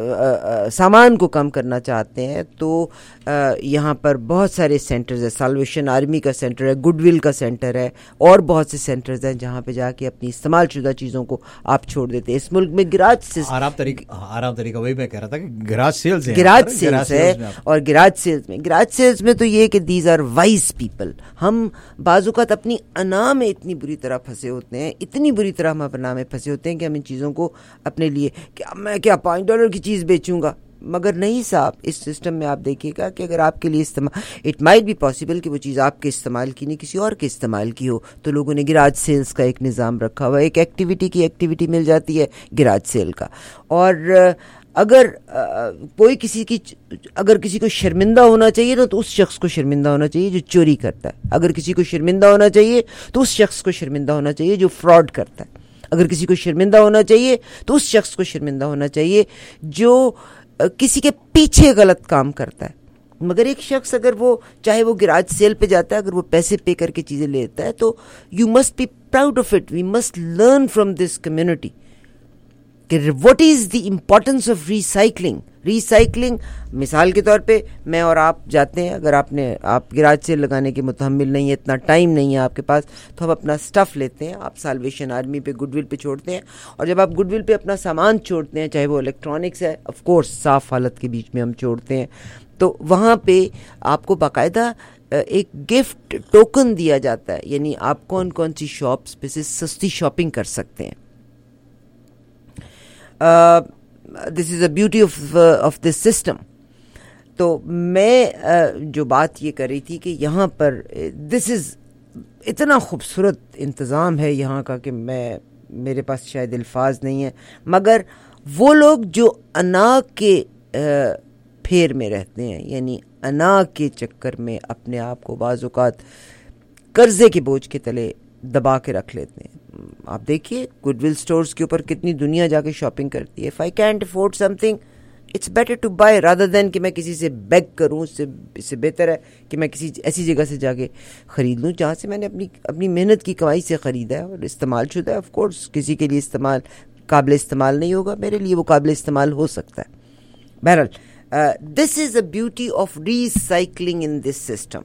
سامان کو کم کرنا چاہتے ہیں تو یہاں پر بہت سارے سینٹرز ہیں. سالویشن آرمی کا سینٹر ہے, گڈ ول کا سینٹر ہے, اور بہت سے سینٹرز ہیں جہاں پہ جا کے اپنی استعمال شدہ چیزوں کو آپ چھوڑ دیتے ہیں. اس ملک میں گراج سے آرام طریقہ آرام طریقہ وہی میں کہہ رہا تھا کہ گراج سیلز ہیں, گراج سیلز ہے. اور گراج سیلز میں گراج سیلز میں تو یہ کہ دیز آر وائز پیپل. ہم بعض اوقات اپنی انا میں اتنی بری طرح پھنسے ہوتے ہیں, اتنی بری طرح ہم اپنا میں پھنسے ہوتے ہیں کہ ہم ان چیزوں کو اپنے لیے کہ میں کیا پانچ ڈالر کی چیز بیچوں گا, مگر نہیں صاحب. اس سسٹم میں آپ دیکھیے گا کہ اگر آپ کے لیے استعمال اٹ مائٹ بی پاسبل کہ وہ چیز آپ کے استعمال کی نہیں کسی اور کے استعمال کی ہو, تو لوگوں نے گراج سیلز کا ایک نظام رکھا ہوا ہے. ایک ایکٹیویٹی کی ایکٹیویٹی مل جاتی ہے گراج سیل کا. اور اگر کوئی کسی کی اگر کسی کو شرمندہ ہونا چاہیے نا تو اس شخص کو شرمندہ ہونا چاہیے جو چوری کرتا ہے. اگر کسی کو شرمندہ ہونا چاہیے تو اس شخص کو شرمندہ ہونا چاہیے جو فراڈ کرتا ہے. اگر کسی کو شرمندہ ہونا چاہیے تو اس شخص کو شرمندہ ہونا چاہیے جو کسی کے پیچھے غلط کام کرتا ہے. مگر ایک شخص اگر وہ چاہے وہ گراج سیل پہ جاتا ہے, اگر وہ پیسے پے کر کے چیزیں لیتا ہے تو you must be proud of it. We must learn from this community کہ what is the importance of recycling. Recycling مثال کے طور پہ میں اور آپ جاتے ہیں, اگر آپ نے آپ گراج سیل لگانے کے متحمل نہیں ہے, اتنا ٹائم نہیں ہے آپ کے پاس, تو ہم اپنا سٹف لیتے ہیں, آپ سالویشن آرمی پہ گڈ ول پہ چھوڑتے ہیں, اور جب آپ گڈ ول پہ اپنا سامان چھوڑتے ہیں چاہے وہ الیکٹرانکس ہے, آف کورس صاف حالت کے بیچ میں ہم چھوڑتے ہیں, تو وہاں پہ آپ کو باقاعدہ ایک گفٹ ٹوکن دیا جاتا ہے. یعنی آپ کون کون سی شاپس پہ سے سستی شاپنگ کر سکتے ہیں. This is a beauty of of this system. تو میں جو بات یہ کر رہی تھی کہ یہاں پر دس از اتنا خوبصورت انتظام ہے یہاں کا کہ میں میرے پاس شاید الفاظ نہیں ہیں, مگر وہ لوگ جو انا کے پھیر میں رہتے ہیں, یعنی انا کے چکر میں اپنے آپ کو بعض اوقات قرضے کے بوجھ کے تلے دبا کے رکھ لیتے ہیں. آپ دیکھیے گڈ ول سٹورز کے اوپر کتنی دنیا جا کے شاپنگ کرتی ہے. If I can't afford something it's better to buy rather than کہ میں کسی سے بیگ کروں. اس سے اس سے بہتر ہے کہ میں کسی ایسی جگہ سے جا کے خرید لوں جہاں سے میں نے اپنی اپنی محنت کی کمائی سے خریدا ہے اور استعمال شدہ ہے. آف کورس کسی کے لیے استعمال قابل استعمال نہیں ہوگا, میرے لیے وہ قابل استعمال ہو سکتا ہے. بہرحال this is a beauty of recycling in this system.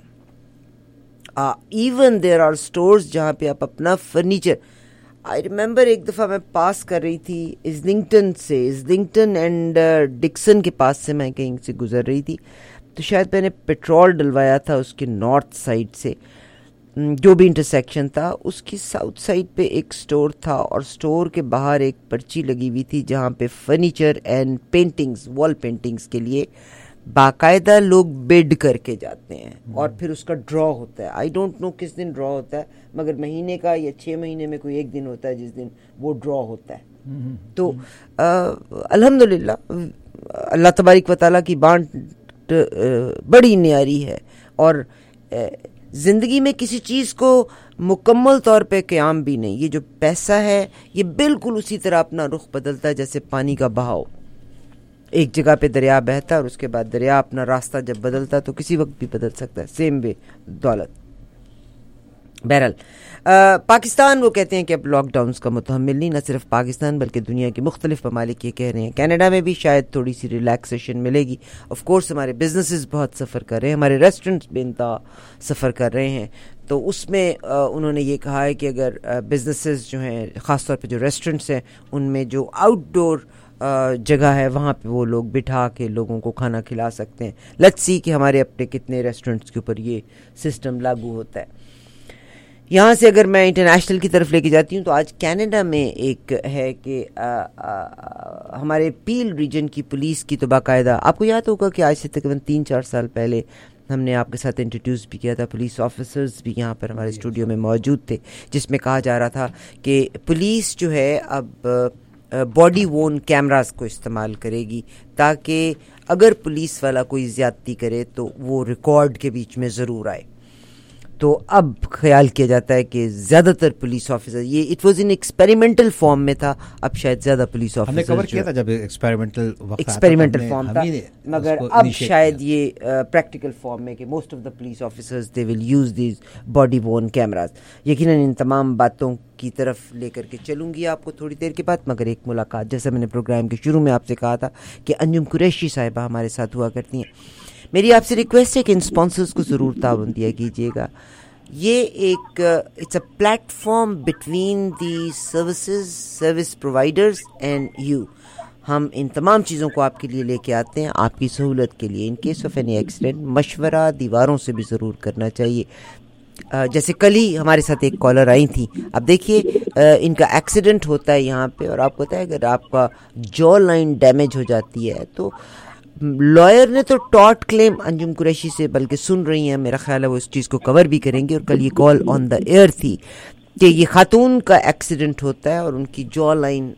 Even there are stores جہاں پہ آپ اپنا فرنیچر, آئی ریممبر ایک دفعہ میں پاس کر رہی تھی ازلنگٹن سے, ازلنگٹن اینڈ ڈکسن کے پاس سے میں کہیں سے گزر رہی تھی, تو شاید میں نے پیٹرول ڈلوایا تھا اس کے نارتھ سائڈ سے, جو بھی انٹرسیکشن تھا اس کی ساؤتھ سائڈ پہ ایک سٹور تھا, اور سٹور کے باہر ایک پرچی لگی ہوئی تھی جہاں پہ furniture and paintings, wall paintings کے لیے باقاعدہ لوگ بیڈ کر کے جاتے ہیں, اور پھر اس کا ڈرا ہوتا ہے. آئی ڈونٹ نو کس دن ڈرا ہوتا ہے, مگر مہینے کا یا چھ مہینے میں کوئی ایک دن ہوتا ہے جس دن وہ ڈرا ہوتا ہے. تو الحمدللہ اللہ تبارک و تعالیٰ کی بانٹ بڑی نیاری ہے، اور زندگی میں کسی چیز کو مکمل طور پہ قیام بھی نہیں. یہ جو پیسہ ہے یہ بالکل اسی طرح اپنا رخ بدلتا ہے جیسے پانی کا بہاؤ. ایک جگہ پہ دریا بہتا ہے اور اس کے بعد دریا اپنا راستہ جب بدلتا ہے تو کسی وقت بھی بدل سکتا ہے. سیم وے دولت. بہرحال پاکستان وہ کہتے ہیں کہ اب لاک ڈاؤنز کا متحمل نہیں. نہ صرف پاکستان بلکہ دنیا کے مختلف ممالک یہ کہہ رہے ہیں. کینیڈا میں بھی شاید تھوڑی سی ریلیکسیشن ملے گی. آف کورس ہمارے بزنسز بہت سفر کر رہے ہیں، ہمارے ریسٹورنٹس بے انتہا سفر کر رہے ہیں. تو اس میں انہوں نے یہ کہا ہے کہ اگر بزنسز جو ہیں، خاص طور پہ جو ریسٹورنٹس ہیں، ان میں جو آؤٹ ڈور جگہ ہے وہاں پہ وہ لوگ بٹھا کے لوگوں کو کھانا کھلا سکتے ہیں. لیٹس سی کہ ہمارے اپنے کتنے ریسٹورنٹس کے اوپر یہ سسٹم لاگو ہوتا ہے. یہاں سے اگر میں انٹرنیشنل کی طرف لے کے جاتی ہوں تو آج کینیڈا میں ایک ہے کہ آ, آ, ہمارے پیل ریجن کی پولیس کی تو باقاعدہ، آپ کو یاد ہوگا کہ آج سے تقریباً تین چار سال پہلے ہم نے آپ کے ساتھ انٹروڈیوس بھی کیا تھا. پولیس آفیسرز بھی یہاں پر ہمارے اسٹوڈیو میں موجود تھے، جس میں کہا جا رہا تھا کہ پولیس جو ہے اب باڈی وون کیمراز کو استعمال کرے گی تاکہ اگر پولیس والا کوئی زیادتی کرے تو وہ ریکارڈ کے بیچ میں ضرور آئے. تو اب خیال کیا جاتا ہے کہ زیادہ تر پولیس آفیسر، یہ it was in experimental form میں تھا، اب شاید زیادہ پولیس آفیسر ہم نے کور کیا تھا جب ایکسپیریمنٹل وقت ایکسپیریمنٹل فارم تھا، مگر اب شاید یہ پریکٹیکل فارم میں کہ most of the police officers they will use these body worn cameras. یقیناً ان تمام باتوں کی طرف لے کر کے چلوں گی آپ کو تھوڑی دیر کے بعد، مگر ایک ملاقات جیسا میں نے پروگرام کے شروع میں آپ سے کہا تھا کہ انجم قریشی صاحبہ ہمارے ساتھ ہوا کرتی ہیں. میری آپ سے ریکویسٹ ہے کہ ان اسپانسرز کو ضرور تعاون دیا کیجیے گا. یہ ایک it's a platform between the services service providers and you. ہم ان تمام چیزوں کو آپ کے لیے لے کے آتے ہیں آپ کی سہولت کے لیے. In case of any accident مشورہ دیواروں سے بھی ضرور کرنا چاہیے. جیسے کل ہی ہمارے ساتھ ایک کالر آئی تھیں. اب دیکھیے ان کا ایکسیڈنٹ ہوتا ہے یہاں پہ، اور آپ کو پتہ ہے اگر آپ کا جو لائن ڈیمیج ہو جاتی ہے تو لائر نے تو ٹاٹ کلیم انجم قریشی سے بلکہ سن رہی ہیں، میرا خیال ہے وہ اس چیز کو کور بھی کریں گے. اور کل یہ کال آن دا ایئر تھی کہ یہ خاتون کا ایکسیڈنٹ ہوتا ہے اور ان کی جو لائن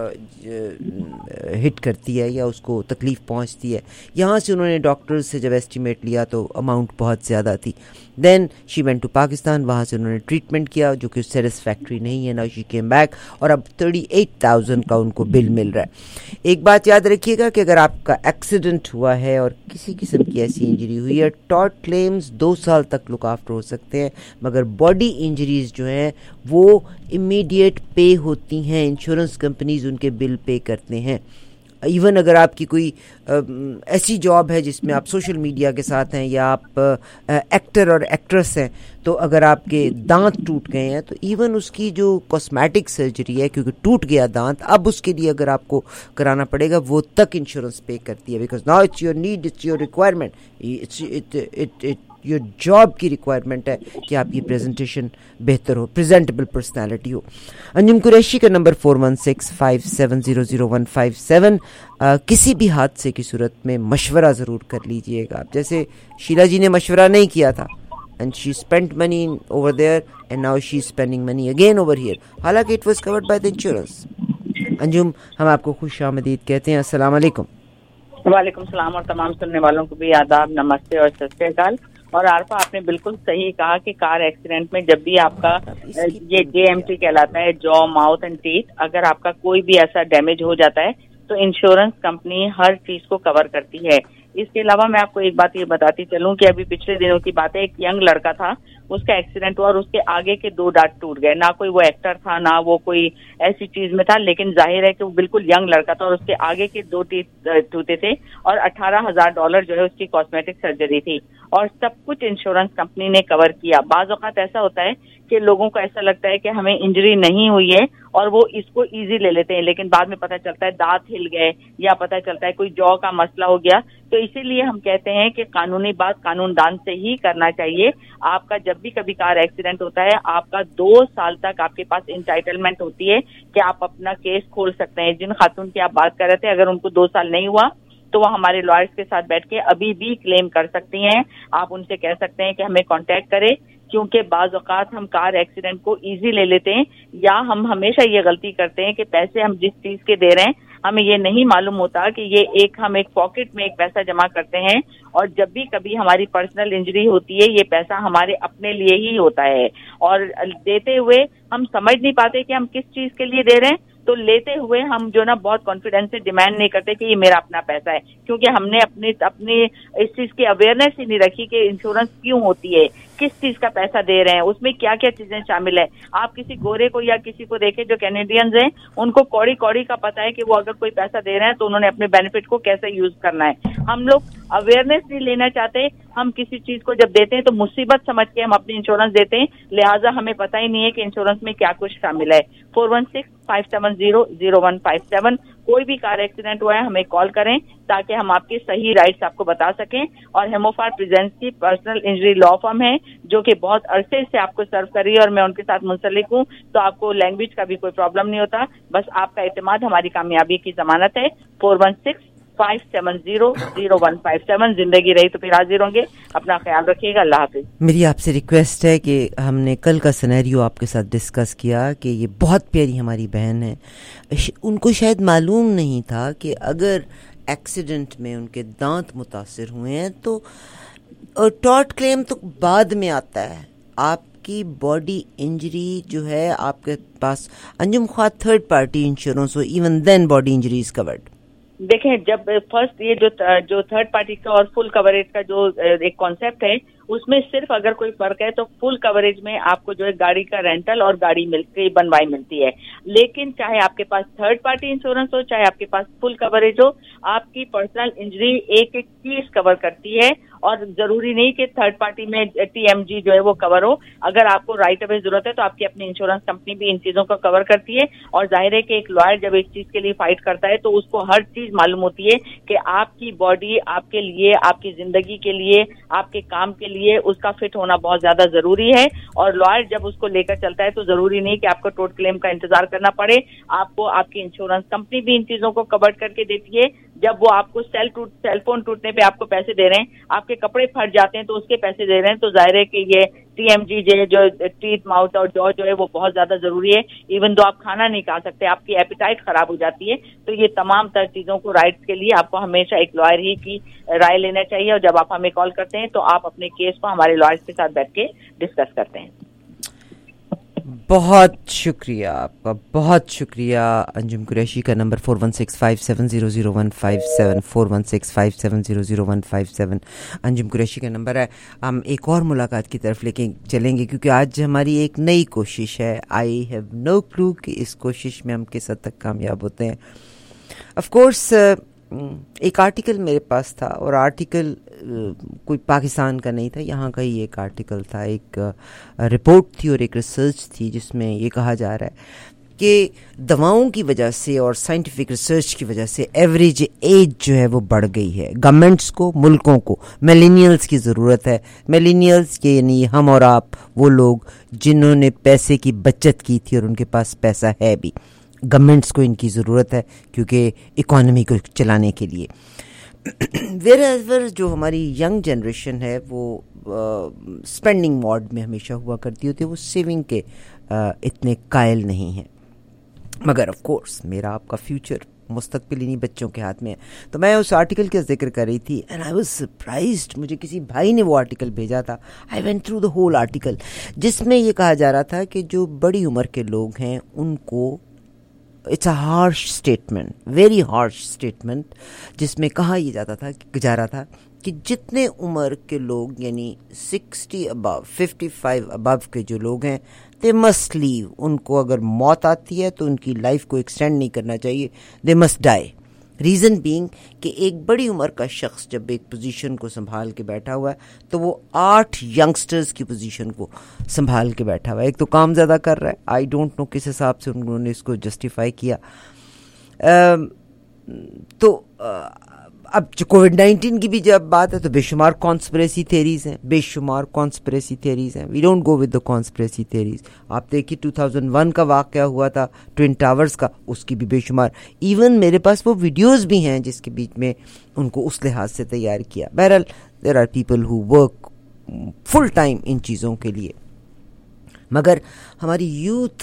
ہٹ کرتی ہے یا اس کو تکلیف پہنچتی ہے. یہاں سے انہوں نے ڈاکٹر سے جب ایسٹیمیٹ لیا تو اماؤنٹ بہت زیادہ تھی. Then she went to Pakistan, وہاں سے انہوں نے ٹریٹمنٹ کیا جو کہ سیٹسفیکٹری نہیں ہے. ناؤ شی کیم بیک اور اب تھرٹی ایٹ تھاؤزینڈ کا ان کو بل مل رہا ہے. ایک بات یاد رکھیے گا کہ اگر آپ کا ایکسیڈنٹ ہوا ہے اور کسی قسم کی ایسی انجری ہوئی ہے، ٹاٹ کلیمز دو سال تک لک آفٹر ہو سکتے ہیں، مگر باڈی انجریز جو ہیں وہ امیڈیٹ پے ہوتی ہیں. انشورنس کمپنیز ان کے بل پے کرتے ہیں. ایون اگر آپ کی کوئی ایسی جاب ہے جس میں آپ سوشل میڈیا کے ساتھ ہیں یا آپ ایکٹر اور ایکٹریس ہیں، تو اگر آپ کے دانت ٹوٹ گئے ہیں تو ایون اس کی جو کاسمیٹک سرجری ہے، کیونکہ ٹوٹ گیا دانت، اب اس کے لیے اگر آپ کو کرانا پڑے گا وہ تک انشورنس پے کرتی ہے. Because now it's your need, it's your requirement, یہ جاب کی ریکوائرمنٹ ہے کہ آپ کی پریزنٹیشن بہتر ہو، پریزنٹیبل پرسنالٹی ہو. انجم قریشی کا number four one six five seven zero zero one five seven. کسی بھی حادثے کی صورت میں مشورہ ضرور کر لیجئے گا. جیسے شیلا جی نے مشورہ نہیں کیا تھا and she spent money over there and now she's spending money again over here, حالانکہ it was covered by the insurance. انجم ہم آپ کو خوش آمدید کہتے ہیں. السلام علیکم. وعلیکم السلام، اور تمام سننے والوں کو بھی آداب، نمستے اور ست شری اکال. اور عارفہ آپ نے بالکل صحیح کہا کہ کار ایکسیڈنٹ میں جب بھی آپ کا یہ جے ایم ٹی کہلاتا ہے، جو ماؤتھ اینڈ ٹیتھ، اگر آپ کا کوئی بھی ایسا ڈیمیج ہو جاتا ہے تو انشورنس کمپنی ہر چیز کو کور کرتی ہے. اس کے علاوہ میں آپ کو ایک بات یہ بتاتی چلوں کہ ابھی پچھلے دنوں کی بات ہے، ایک ینگ لڑکا تھا، اس کا ایکسیڈنٹ ہوا اور اس کے آگے کے دو دانت ٹوٹ گئے. نہ کوئی وہ ایکٹر تھا نہ وہ کوئی ایسی چیز میں تھا، لیکن ظاہر ہے کہ وہ بالکل ینگ لڑکا تھا اور اس کے آگے کے دو ٹیتھ ٹوٹے تھے اور اٹھارہ ہزار ڈالر جو ہے اس کی کاسمیٹک سرجری تھی اور سب کچھ انشورنس کمپنی نے کور کیا. بعض اوقات ایسا ہوتا ہے کہ لوگوں کو ایسا لگتا ہے کہ ہمیں انجری نہیں ہوئی ہے اور وہ اس کو ایزی لے لیتے ہیں، لیکن بعد میں پتہ چلتا ہے دانت ہل گئے یا پتہ چلتا ہے کوئی جو کا مسئلہ ہو گیا. تو اسی لیے ہم کہتے ہیں کہ قانونی بات قانون دان سے ہی کرنا چاہیے. آپ کا جب بھی کبھی کار ایکسیڈنٹ ہوتا ہے، آپ کا دو سال تک آپ کے پاس انٹائٹلمنٹ ہوتی ہے کہ آپ اپنا کیس کھول سکتے ہیں. جن خاتون کی آپ بات کر رہے تھے، اگر ان کو دو سال نہیں ہوا تو وہ ہمارے لائرز کے ساتھ بیٹھ کے ابھی بھی کلیم کر سکتی ہیں. آپ ان سے کہہ سکتے ہیں کہ ہمیں کانٹیکٹ کرے، کیونکہ بعض اوقات ہم کار ایکسیڈنٹ کو ایزی لے لیتے ہیں یا ہم ہمیشہ یہ غلطی کرتے ہیں کہ پیسے ہم جس چیز کے دے رہے ہیں हमें ये नहीं मालूम होता कि ये एक हम एक पॉकेट में एक पैसा जमा करते हैं और जब भी कभी हमारी पर्सनल इंजरी होती है ये पैसा हमारे अपने लिए ही होता है, और देते हुए हम समझ नहीं पाते कि हम किस चीज के लिए दे रहे हैं, तो लेते हुए हम जो ना बहुत कॉन्फिडेंस से डिमांड नहीं करते कि ये मेरा अपना पैसा है, क्योंकि हमने अपनी अपनी इस चीज की अवेयरनेस ही नहीं रखी कि इंश्योरेंस क्यों होती है, किस चीज का पैसा दे रहे हैं, उसमें क्या क्या चीजें शामिल है। आप किसी गोरे को या किसी को देखें जो कैनेडियंस हैं, उनको कौड़ी कौड़ी का पता है कि वो अगर कोई पैसा दे रहे हैं तो उन्होंने अपने बेनिफिट को कैसे यूज करना है। हम लोग अवेयरनेस नहीं लेना चाहते, हम किसी चीज को जब देते हैं तो मुसीबत समझ के हम अपनी इंश्योरेंस देते हैं, लिहाजा हमें पता ही नहीं है कि इंश्योरेंस में क्या कुछ शामिल है। Four one six five seven zero zero one five seven, कोई भी कार एक्सीडेंट हुआ है हमें कॉल करें ताकि हम आपके सही राइट्स आपको बता सकें। और हेमोफार प्रेजेंट्स की पर्सनल इंजरी लॉ फर्म है जो कि बहुत अरसे से आपको सर्व कर रही है और मैं उनके साथ मुंसलिक हूँ, तो आपको लैंग्वेज का भी कोई प्रॉब्लम नहीं होता, बस आपका एतमाद हमारी कामयाबी की जमानत है। Four one six five seven zero zero one five seven. जिंदगी रही तो फिर हाजिर होंगे, अपना ख्याल रखिएगा, अल्लाह हाफिज। मेरी आपसे रिक्वेस्ट है कि हमने कल का सिनेरियो आपके साथ डिस्कस किया कि ये बहुत प्यारी हमारी बहन है, उनको शायद मालूम नहीं था कि अगर एक्सीडेंट में उनके दांत मुतासिर हुए हैं तो टॉर्ट क्लेम तो बाद में आता है, आपकी बॉडी इंजरी जो है आपके पास अंजुम ख्वाह थर्ड पार्टी इंश्योरेंस हो, even then body injury is covered. देखें, जब फर्स्ट ये जो जो थर्ड पार्टी का और फुल कवरेज का जो एक कॉन्सेप्ट है उसमें सिर्फ अगर कोई फर्क है तो फुल कवरेज में आपको जो है गाड़ी का रेंटल और गाड़ी मिलती बनवाई मिलती है, लेकिन चाहे आपके पास थर्ड पार्टी इंश्योरेंस हो चाहे आपके पास फुल कवरेज हो, आपकी पर्सनल इंजरी एक एक चीज कवर करती है और जरूरी नहीं कि थर्ड पार्टी में टीएमजी जो है वो कवर हो। अगर आपको राइट अवे जरूरत है तो आपकी अपनी इंश्योरेंस कंपनी भी इन चीजों को कवर करती है, और जाहिर है कि एक लॉयर जब एक चीज के लिए फाइट करता है तो उसको हर चीज मालूम होती है कि आपकी बॉडी आपके लिए, आपकी जिंदगी के लिए, आपके काम के लिए उसका फिट होना बहुत ज्यादा जरूरी है, और लॉयर जब उसको लेकर चलता है तो जरूरी नहीं कि आपको टोट क्लेम का इंतजार करना पड़े, आपको आपकी इंश्योरेंस कंपनी भी इन चीजों को कवर करके देती है। जब वो आपको सेल टूट सेल फोन टूटने पे आपको पैसे दे रहे हैं, आपके कपड़े फट जाते हैं तो उसके पैसे दे रहे हैं, तो जाहिर है कि ये टीएमजी जो जो टीथ माउथ और जॉ जो है वो बहुत ज्यादा जरूरी है। इवन दो आप खाना नहीं खा सकते, आपकी एपिटाइट खराब हो जाती है, तो ये तमाम तर चीजों को राइट्स के लिए आपको हमेशा एक लॉयर ही की राय लेना चाहिए, और जब आप हमें कॉल करते हैं तो आप अपने केस को हमारे लॉयर्स के साथ बैठ के डिस्कस करते हैं। बहुत शुक्रिया आपका, बहुत शुक्रिया। अंजुम कुरैशी का number four one six five seven zero zero one five seven, four one six five seven zero zero one five seven Anjum Qureshi का नंबर है। हम एक और मुलाकात की तरफ लेके चलेंगे क्योंकि आज हमारी एक नई कोशिश है। आई हैव नो क्लू कि इस कोशिश में हम किस हद तक कामयाब होते हैं। ऑफ कोर्स एक आर्टिकल मेरे पास था, और आर्टिकल कोई पाकिस्तान का नहीं था, यहाँ का ही एक आर्टिकल था, एक रिपोर्ट थी और एक रिसर्च थी जिसमें ये कहा जा रहा है कि दवाओं की वजह से और साइंटिफिक रिसर्च की वजह से एवरेज एज जो है वो बढ़ गई है। गवर्नमेंट्स को, मुल्कों को मिलेनियल्स की ज़रूरत है। मिलेनियल्स के यानी हम और आप, वो लोग जिन्होंने पैसे की बचत की थी और उनके पास पैसा है भी। गवर्नमेंट्स को इनकी ज़रूरत है क्योंकि इकोनॉमी को चलाने के लिए। वेयर एवर जो हमारी यंग जनरेशन है वो स्पेंडिंग मोड में हमेशा हुआ करती होती है, वो सेविंग के आ, इतने कायल नहीं हैं। मगर ऑफ कोर्स मेरा आपका फ्यूचर मुस्तकबिल इन्हीं बच्चों के हाथ में है। तो मैं उस आर्टिकल का जिक्र कर रही थी एंड आई वाज सरप्राइज्ड, मुझे किसी भाई ने वो आर्टिकल भेजा था। I went through the whole article, जिसमें ये कहा जा रहा था कि जो बड़ी उम्र के लोग हैं उनको, it's a harsh statement, very harsh statement, जिसमें कहा यह जाता था कि जा रहा था कि जितने उम्र के लोग यानी sixty above, fifty five above के जो लोग हैं, दे मस्ट लीव। उनको अगर मौत आती है तो उनकी लाइफ को एक्सटेंड नहीं करना चाहिए, they must die. Reason being कि एक बड़ी उम्र का शख्स जब एक पोजीशन को संभाल के बैठा हुआ है तो वो आठ यंगस्टर्स की पोजीशन को संभाल के बैठा हुआ है। एक तो काम ज़्यादा कर रहा है, आई डोंट नो किस हिसाब से उन्होंने इसको जस्टिफाई किया। आ, तो आ, अब जो कोविड नाइन्टीन की भी जब बात है तो बेशुमार कॉन्स्पिरेसी थेरीज हैं, बेशुमार कॉन्स्पिरेसी थेरीज हैं। We don't go with the conspiracy theories. आप देखिए टू थाउज़ेंड वन का वाक़या हुआ था ट्विन टावर्स का, उसकी भी बेशुमार, इवन मेरे पास वो वीडियोस भी हैं जिसके बीच में उनको उस लिहाज से तैयार किया। बहरहाल there are people who work full time इन चीज़ों के लिए। मगर हमारी यूथ का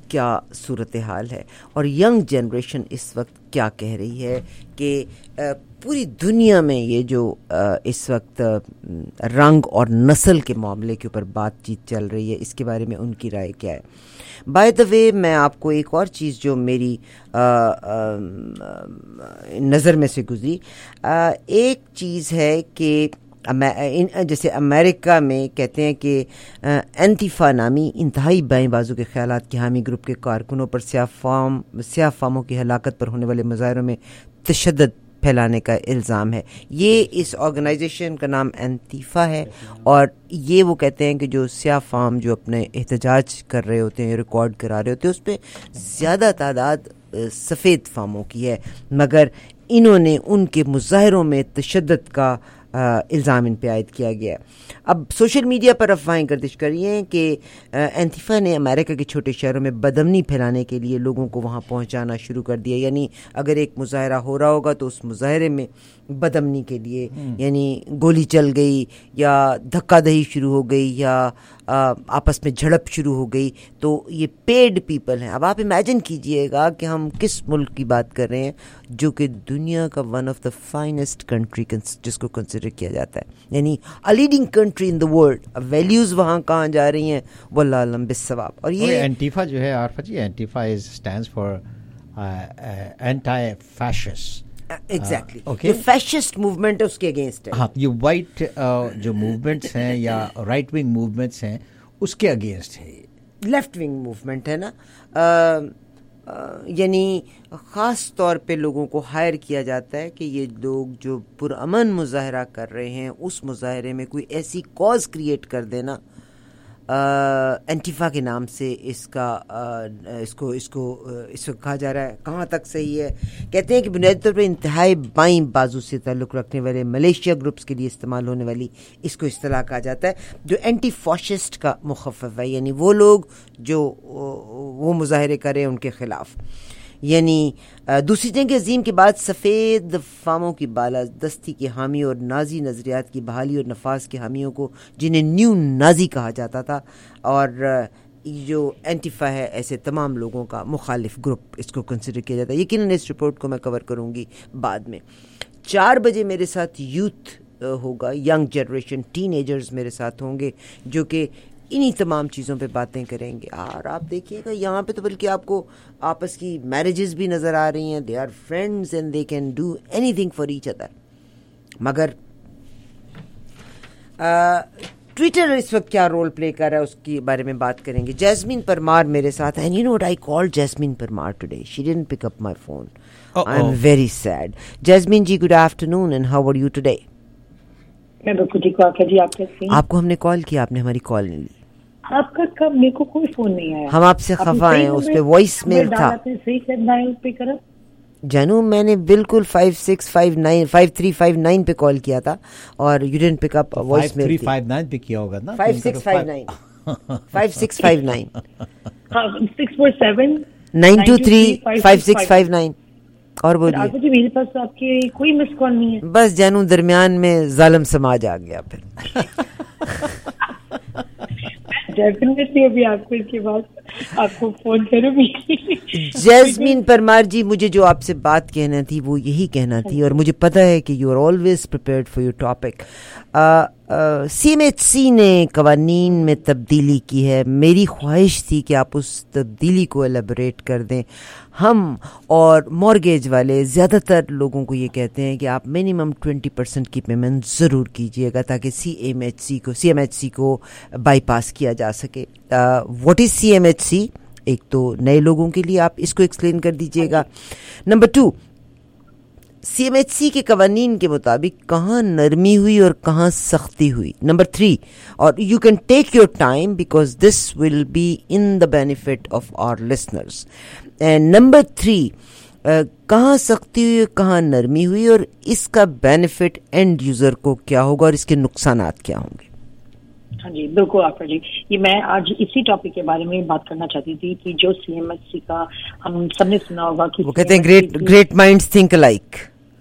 کیا صورتحال ہے اور ینگ جنریشن اس وقت کیا کہہ رہی ہے کہ پوری دنیا میں یہ جو اس وقت رنگ اور نسل کے معاملے کے اوپر بات چیت چل رہی ہے, اس کے بارے میں ان کی رائے کیا ہے. بائی دا وے میں آپ کو ایک اور چیز جو میری آ, آ, نظر میں سے گزری, آ, ایک چیز ہے کہ جیسے امریکہ میں کہتے ہیں کہ اینتیفا نامی انتہائی بائیں بازو کے خیالات کے حامی گروپ کے کارکنوں پر سیاہ فام سیاہ فاموں کی ہلاکت پر ہونے والے مظاہروں میں تشدد پھیلانے کا الزام ہے. یہ اس آرگنائزیشن کا نام اینتیفا ہے اور یہ وہ کہتے ہیں کہ جو سیاہ فام جو اپنے احتجاج کر رہے ہوتے ہیں, ریکارڈ کرا رہے ہوتے ہیں, اس پہ زیادہ تعداد سفید فاموں کی ہے, مگر انہوں نے ان کے مظاہروں میں تشدد کا الزام ان پہ عائد کیا گیا ہے. اب سوشل میڈیا پر افواہیں گردش کر رہی ہیں کہ اینتیفا نے امریکہ کے چھوٹے شہروں میں بدامنی پھیلانے کے لیے لوگوں کو وہاں پہنچانا شروع کر دیا. یعنی اگر ایک مظاہرہ ہو رہا ہوگا تو اس مظاہرے میں بدامنی کے لیے یعنی گولی چل گئی یا دھکا دہی شروع ہو گئی یا آپس میں جھڑپ شروع ہو گئی تو یہ پیڈ پیپل ہیں. اب آپ امیجن کیجئے گا کہ ہم کس ملک کی بات کر رہے ہیں جو کہ دنیا کا one of the finest country جس کو کنسیڈر کیا جاتا ہے, یعنی a leading country in the world. اب ویلیوز وہاں کہاں جا رہی ہیں واللہ علم بالصواب. اور یہ اینٹیفا جو ہے Arifa ji, antifa is stands for anti fascist. Exactly جو فیشسٹ موومنٹ ہے اس کے اگینسٹ ہے. ہاں, یہ وائٹ جو موومنٹس ہیں یا رائٹ ونگ موومنٹس ہیں اس کے اگینسٹ ہے. لیفٹ ونگ موومنٹ ہے نا, یعنی خاص طور پہ لوگوں کو ہائر کیا جاتا ہے کہ یہ لوگ جو پرامن مظاہرہ کر رہے ہیں اس مظاہرے میں کوئی ایسی کاز کریٹ کر دینا. اینٹیفا کے نام سے اس کا اس کو اس کو اس کو کہا جا رہا ہے, کہاں تک صحیح ہے. کہتے ہیں کہ بنیادی طور پر انتہائی بائیں بازو سے تعلق رکھنے والے ملیشیا گروپس کے لیے استعمال ہونے والی اس کو اصطلاح کہا جاتا ہے جو اینٹی فاشسٹ کا مخفف ہے, یعنی وہ لوگ جو وہ مظاہرے کریں ان کے خلاف. یعنی دوسری جنگ عظیم کے بعد سفید فاموں کی بالا دستی کے حامی اور نازی نظریات کی بحالی اور نفاذ کے حامیوں کو جنہیں نیو نازی کہا جاتا تھا, اور جو اینٹیفا ہے ایسے تمام لوگوں کا مخالف گروپ اس کو کنسیڈر کیا جاتا ہے. یقیناً اس رپورٹ کو میں کور کروں گی بعد میں. چار بجے میرے ساتھ یوتھ ہوگا, ینگ جنریشن, ٹین ایجرز میرے ساتھ ہوں گے جو کہ انہی تمام چیزوں پہ باتیں کریں گے. اور آپ دیکھیے گا یہاں پہ تو بلکہ آپ کو آپس کی میرجز بھی نظر آ رہی ہیں. They are friends and they can do anything for each other. مگر ٹویٹر اس وقت کیا رول پلے کر رہا ہے اس کے بارے میں بات کریں گے. جیسمین پرمار میرے ساتھ, and you know what I called Jasmine Parmar today, she didn't pick up my phone. I am very sad. Jasmine ji, good afternoon and how are you today? میں بالکل ٹھیک ہوں. جی آپ کیسے ہیں؟ آپ کو ہم نے کال کیا, آپ نے ہماری کال نہیں لی. آپ کا کب میرے کو کوئی فون نہیں آیا. ہم آپ سے خفا ہیں, اس پہ وائس میل تھا. جانو میں نے بالکل five six five nine five three five nine پہ کال کیا تھا اور you didn't pick up voicemail. Three five nine پہ کیا ہوگا نا. Five six five nine five six five nine six four seven nine two three five six five nine. اور بولیے. جی میرے پاس آپ کی کوئی مس کال نہیں ہے. بس جانو درمیان میں ظالم سماج آ گیا پھر. ڈیفینیٹلی ابھی آپ کو اس کے بعد آپ کو فون کروں گی. جیسمین پرمار جی, مجھے جو آپ سے بات کہنا تھی وہ یہی کہنا تھی, اور مجھے پتا ہے کہ you are always prepared for your topic. C M H C نے قوانین میں تبدیلی کی ہے. میری خواہش تھی کہ آپ اس تبدیلی کو ایلیبوریٹ کر دیں. ہم اور مورگیج والے زیادہ تر لوگوں کو یہ کہتے ہیں کہ آپ منیمم ٹوینٹی پرسینٹ کی پیمنٹ ضرور کیجیے گا تاکہ سی ایم ایچ سی کو سی ایم ایچ سی کو بائی پاس کیا جا سکے. What is C M H C? ایک تو نئے لوگوں کے لیے آپ اس کو ایکسپلین کر دیجیے گا. Number two, C M H C کے قوانین کے مطابق کہاں نرمی ہوئی اور کہاں سختی ہوئی. نمبر تھری, اور you can take your time because this will be in the benefit of our listeners. And number three, کہاں سختی ہوئی اور کہاں نرمی ہوئی اور اس کا بینیفٹ اینڈ یوزر کو کیا ہوگا اور اس کے نقصانات کیا ہوں گے. ہاں جی بالکل آپ جی, یہ میں آج اسی ٹاپک کے بارے میں بات کرنا چاہتی تھی کہ جو سی ایم ایچ سی کا ہم سب نے سنا ہوگا کہ وہ کہتے ہیں great great minds think alike.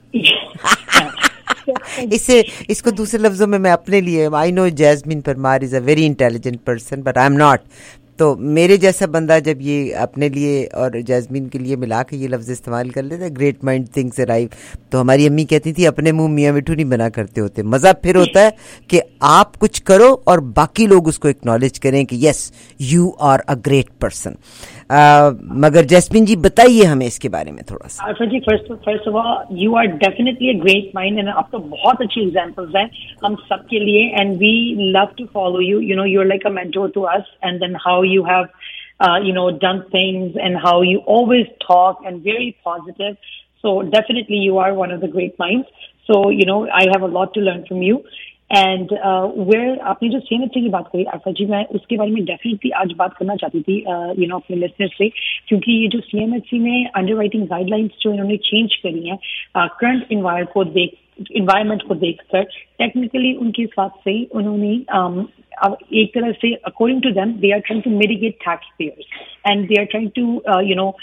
اس سے اس کو دوسرے لفظوں میں میں اپنے لیے, I know Jasmine Parmar is a very intelligent person but I am not. تو میرے جیسا بندہ جب یہ اپنے لیے اور جیسمین کے لیے ملا کے یہ لفظ استعمال کر لیتا ہے گریٹ مائنڈ تھنکس ارائیو, تو ہماری امی کہتی تھی اپنے منہ میاں مٹھو نہیں بنا کرتے ہوتے. مزہ پھر ہوتا ہے کہ آپ کچھ کرو اور باقی لوگ اس کو ایکنالج کریں کہ yes you are a great person. مگر جیسمین جی بتائیے ہمیں اس کے بارے میں تھوڑا سا. Arfat ji, first first of all you are definitely a great mind, and آپ تو بہت اچھی ایگزامپلز ہیں ہم سب کے لیے, and we love to follow you. You know you are like a mentor to us, and then how you have uh, you know done things, and how you always talk and very positive. So definitely you are one of the great minds. So you know I have a lot to learn from you. And where آپ نے جو سی M H C کی بات کری عرفت جی, میں اس کے بارے میں ڈیفینیٹلی آج بات کرنا چاہتی تھی یو نو اپنے لسنر سے, کیونکہ یہ جو سی ایم ایچ سی میں انڈر رائٹنگ گائڈ لائنس جو انہوں نے چینج کری ہیں کرنٹ انوائر کو دیکھ انوائرمنٹ کو دیکھ کر, ٹیکنیکلی ان کے حساب سے انہوں نے اب ایک طرح سے according to them they are trying to medicate taxpayers, and they are trying to you know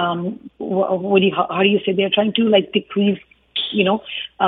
how you say they are trying to like decrease you know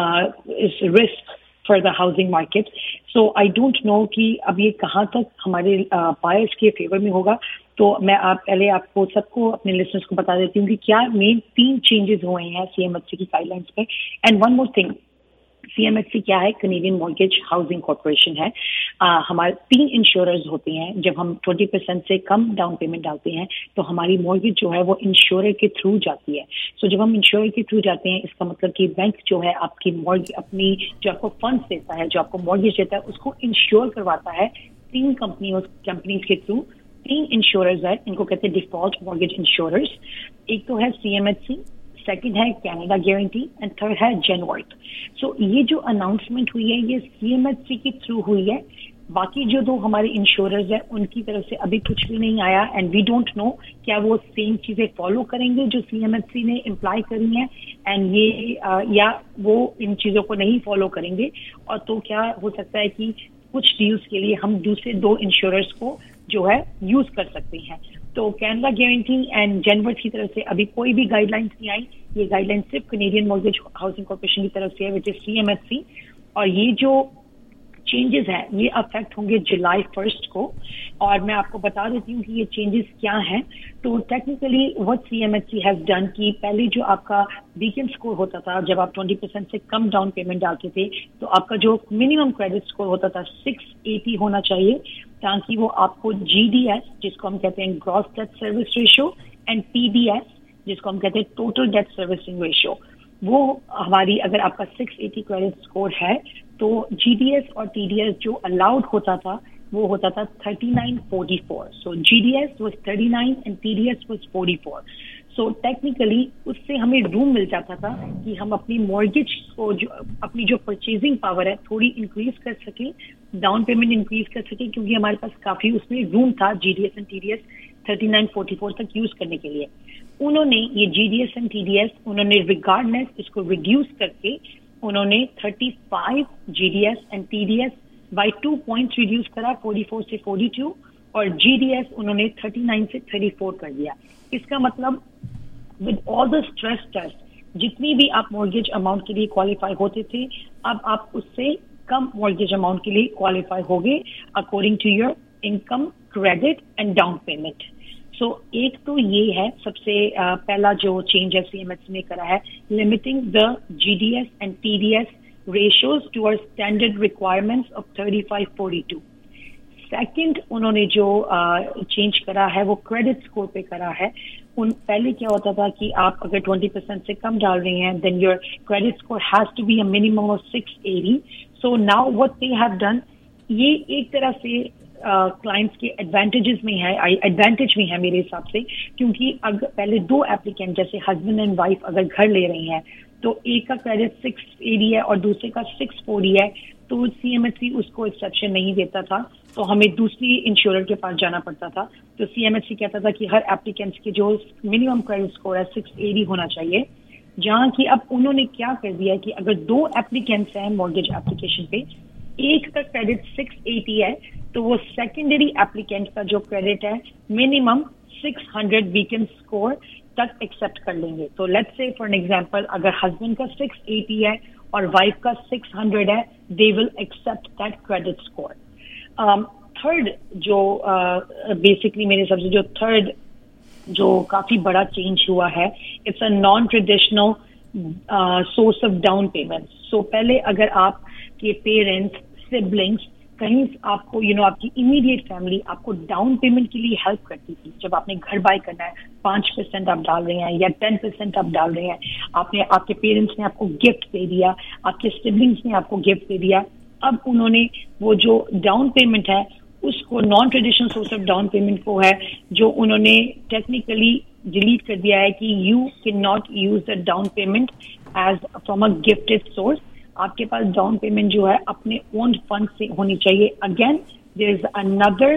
risk for the housing market. So I don't know کہ اب یہ کہاں تک ہمارے buyers کے fever میں ہوگا. تو میں آپ پہلے آپ کو سب کو اپنے لسنرس کو بتا دیتی ہوں کہ کیا مین تین چینجز ہوئے ہیں سی ایم ایچ سی کی گائڈ لائنس پہ. And one more thing, C M H C کیا ہے؟ کینیڈین مورگیج ہاؤسنگ کارپوریشن ہے. ہمارے تین انشوررز ہوتے ہیں. جب ہم ٹوینٹی پرسینٹ سے کم ڈاؤن پیمنٹ ڈالتے ہیں تو ہماری مورگیج جو ہے وہ انشورر کے تھرو جاتی ہے. سو جب ہم انشورر کے تھرو جاتے ہیں اس کا مطلب کہ بینک جو ہے آپ کی مورگیج اپنی جو آپ کو فنڈس دیتا ہے, جو آپ کو مورگیج دیتا ہے, اس کو انشور کرواتا ہے تین کمپنیوں کمپنیز کے تھرو. تین انشوررز ہیں, ان کو کہتے ہیں ڈیفالٹ مورگیج انشوررز. ایک تو ہے C M H C, second ہے کینیڈا گارنٹی, اینڈ تھرڈ ہے جینورتھ. سو یہ جو اناؤنسمنٹ ہوئی ہے یہ سی ایم ایچ سی کے تھرو ہوئی ہے. باقی جو دو ہمارے انشوررز ہیں ان کی طرف سے ابھی کچھ بھی نہیں آیا, اینڈ وی ڈونٹ نو کیا وہ سیم چیزیں فالو کریں گے جو سی ایم ایچ سی نے امپلائی کری ہیں, اینڈ یہ یا وہ ان چیزوں کو نہیں فالو کریں گے. اور تو کیا ہو سکتا ہے کہ کچھ ڈیوز کے لیے ہم دوسرے دو انشوررز کو جو ہے یوز کر سکتے ہیں. تو کینیڈا گارنٹی اینڈ جینورتھ کی طرف سے ابھی کوئی بھی گائیڈ لائنس نہیں آئی. یہ گائیڈ لائن صرف کینیڈین مورگیج ہاؤسنگ کارپوریشن کی طرف سے ہے, وچ از سی ایم ایچ سی. اور یہ جو چینجز ہیں یہ افیکٹ ہوں گے جولائی فرسٹ کو, اور میں آپ کو بتا دیتی ہوں کہ یہ چینجز کیا ہیں. تو technically what C M H C has done کی پہلے جو آپ کا بیکن اسکور ہوتا تھا, جب آپ ٹوینٹی پرسینٹ سے کم ڈاؤن پیمنٹ ڈالتے تھے تو آپ کا جو منیمم کریڈٹ اسکور ہوتا تھا سکس ایٹی ہونا چاہیے, تاکہ وہ آپ کو جی ڈی ایس جس کو ہم کہتے ہیں gross debt service ratio, and T D S جس کو ہم کہتے ہیں ٹوٹل ڈیٹ سروسنگ ریشو, وہ ہماری اگر آپ کا سکس ایٹی کریڈٹ اسکور ہے تو جی ڈی ایس اور ٹی ڈی ایس جو الاؤڈ ہوتا تھا وہ ہوتا تھا thirty nine forty four. So G D S was thirty nine and T D S was forty four. So technically اس سے ہمیں روم مل جاتا تھا کہ ہم اپنی مورگیج کو جو اپنی جو پرچیزنگ پاور ہے تھوڑی انکریز کر سکیں, ڈاؤن پیمنٹ انکریز کر سکیں, کیونکہ ہمارے پاس کافی اس میں روم تھا G D S and T D S thirty nine forty four تک یوز کرنے کے لیے. انہوں نے یہ G D S and T D S انہوں نے ریگارڈلیس اس کو ریڈیوس کر کے انہوں نے thirty five G D S and T D S by two point radius کرا, فورٹی فور سے فورٹی ٹو, اور جی ڈی ایس انہوں نے تھرٹی نائن سے تھرٹی فور کر دیا. اس کا مطلب with all the stress test جتنی بھی آپ مورگیج اماؤنٹ کے لیے کوالیفائی ہوتے تھے, اب آپ اس سے کم مورگیج اماؤنٹ کے لیے کوالیفائی ہوگے according to your income, credit and down payment. So ایک تو یہ ہے سب سے پہلا جو چینج ہے سی ایم ایچ سی نے کرا ہے, limiting the G D S and T D S ratios to our standard requirements of thirty five forty two. Second انہوں نے جو چینج کرا ہے وہ کریڈٹ اسکور پہ کرا ہے. ان پہلے کیا ہوتا تھا کہ آپ اگر ٹوینٹی پرسینٹ سے کم ڈال رہے ہیں then your credit score has to be a minimum of six eighty. So now what they have done, یہ ایک طرح سے کلائنٹس کے ایڈوانٹیجز میں ہے, ایڈوانٹیج میں ہے میرے حساب سے, کیونکہ اگر پہلے دو ایپلیکینٹ جیسے ہسبینڈ اینڈ وائف اگر گھر لے رہے ہیں تو ایک کا کریڈٹ سکس ایٹی ہے اور دوسرے کا سکس فورٹی ہے, تو سی ایم ایچ سی اس کو ایکسیپشن نہیں دیتا تھا, تو ہمیں دوسری انشورر کے پاس جانا پڑتا تھا. تو سی ایم ایچ سی کہتا تھا کہ ہر ایپلیکینٹس کے جو منیمم کریڈٹ اسکور ہے سکس ایٹی ہونا چاہیے, جہاں کی اب انہوں نے کیا کر دیا کہ اگر دو ایپلیکینٹس ہیں مورگیج ایپلیکیشن پہ, ایک کا کریڈٹ سکس ایٹی ہے تو وہ سیکنڈری ایپلیکینٹ کا جو کریڈٹ ہے minimum six hundred beacon score تک ایکسپٹ کر لیں گے. تو let's say for an example اگر ہسبینڈ کا سکس ایٹی ہے اور وائف کا سکس ہنڈریڈ ہے, they will accept that credit score. Third जो बेसिकली मेरे हिसाब से जो थर्ड जो काफी बड़ा चेंज हुआ है, it's a non traditional source of down payment. So पहले अगर आपके पेरेंट्स, सिबलिंग्स कहीं आपको यू नो आपकी इमीडिएट फैमिली आपको डाउन पेमेंट के लिए हेल्प करती थी. जब आपने घर बाय करना है, पांच परसेंट आप डाल रहे हैं या टेन परसेंट आप डाल रहे हैं, आपने आपके पेरेंट्स ने आपको गिफ्ट दे दिया, आपके सिबलिंग्स ने आपको गिफ्ट दे दिया. अब उन्होंने वो जो डाउन पेमेंट है उसको non traditional source of down payment को है जो उन्होंने टेक्निकली डिलीट कर दिया है कि you can not use the down payment as from a gifted source. आपके पास डाउन पेमेंट जो है अपने ओन फंड से होनी चाहिए. Again there is another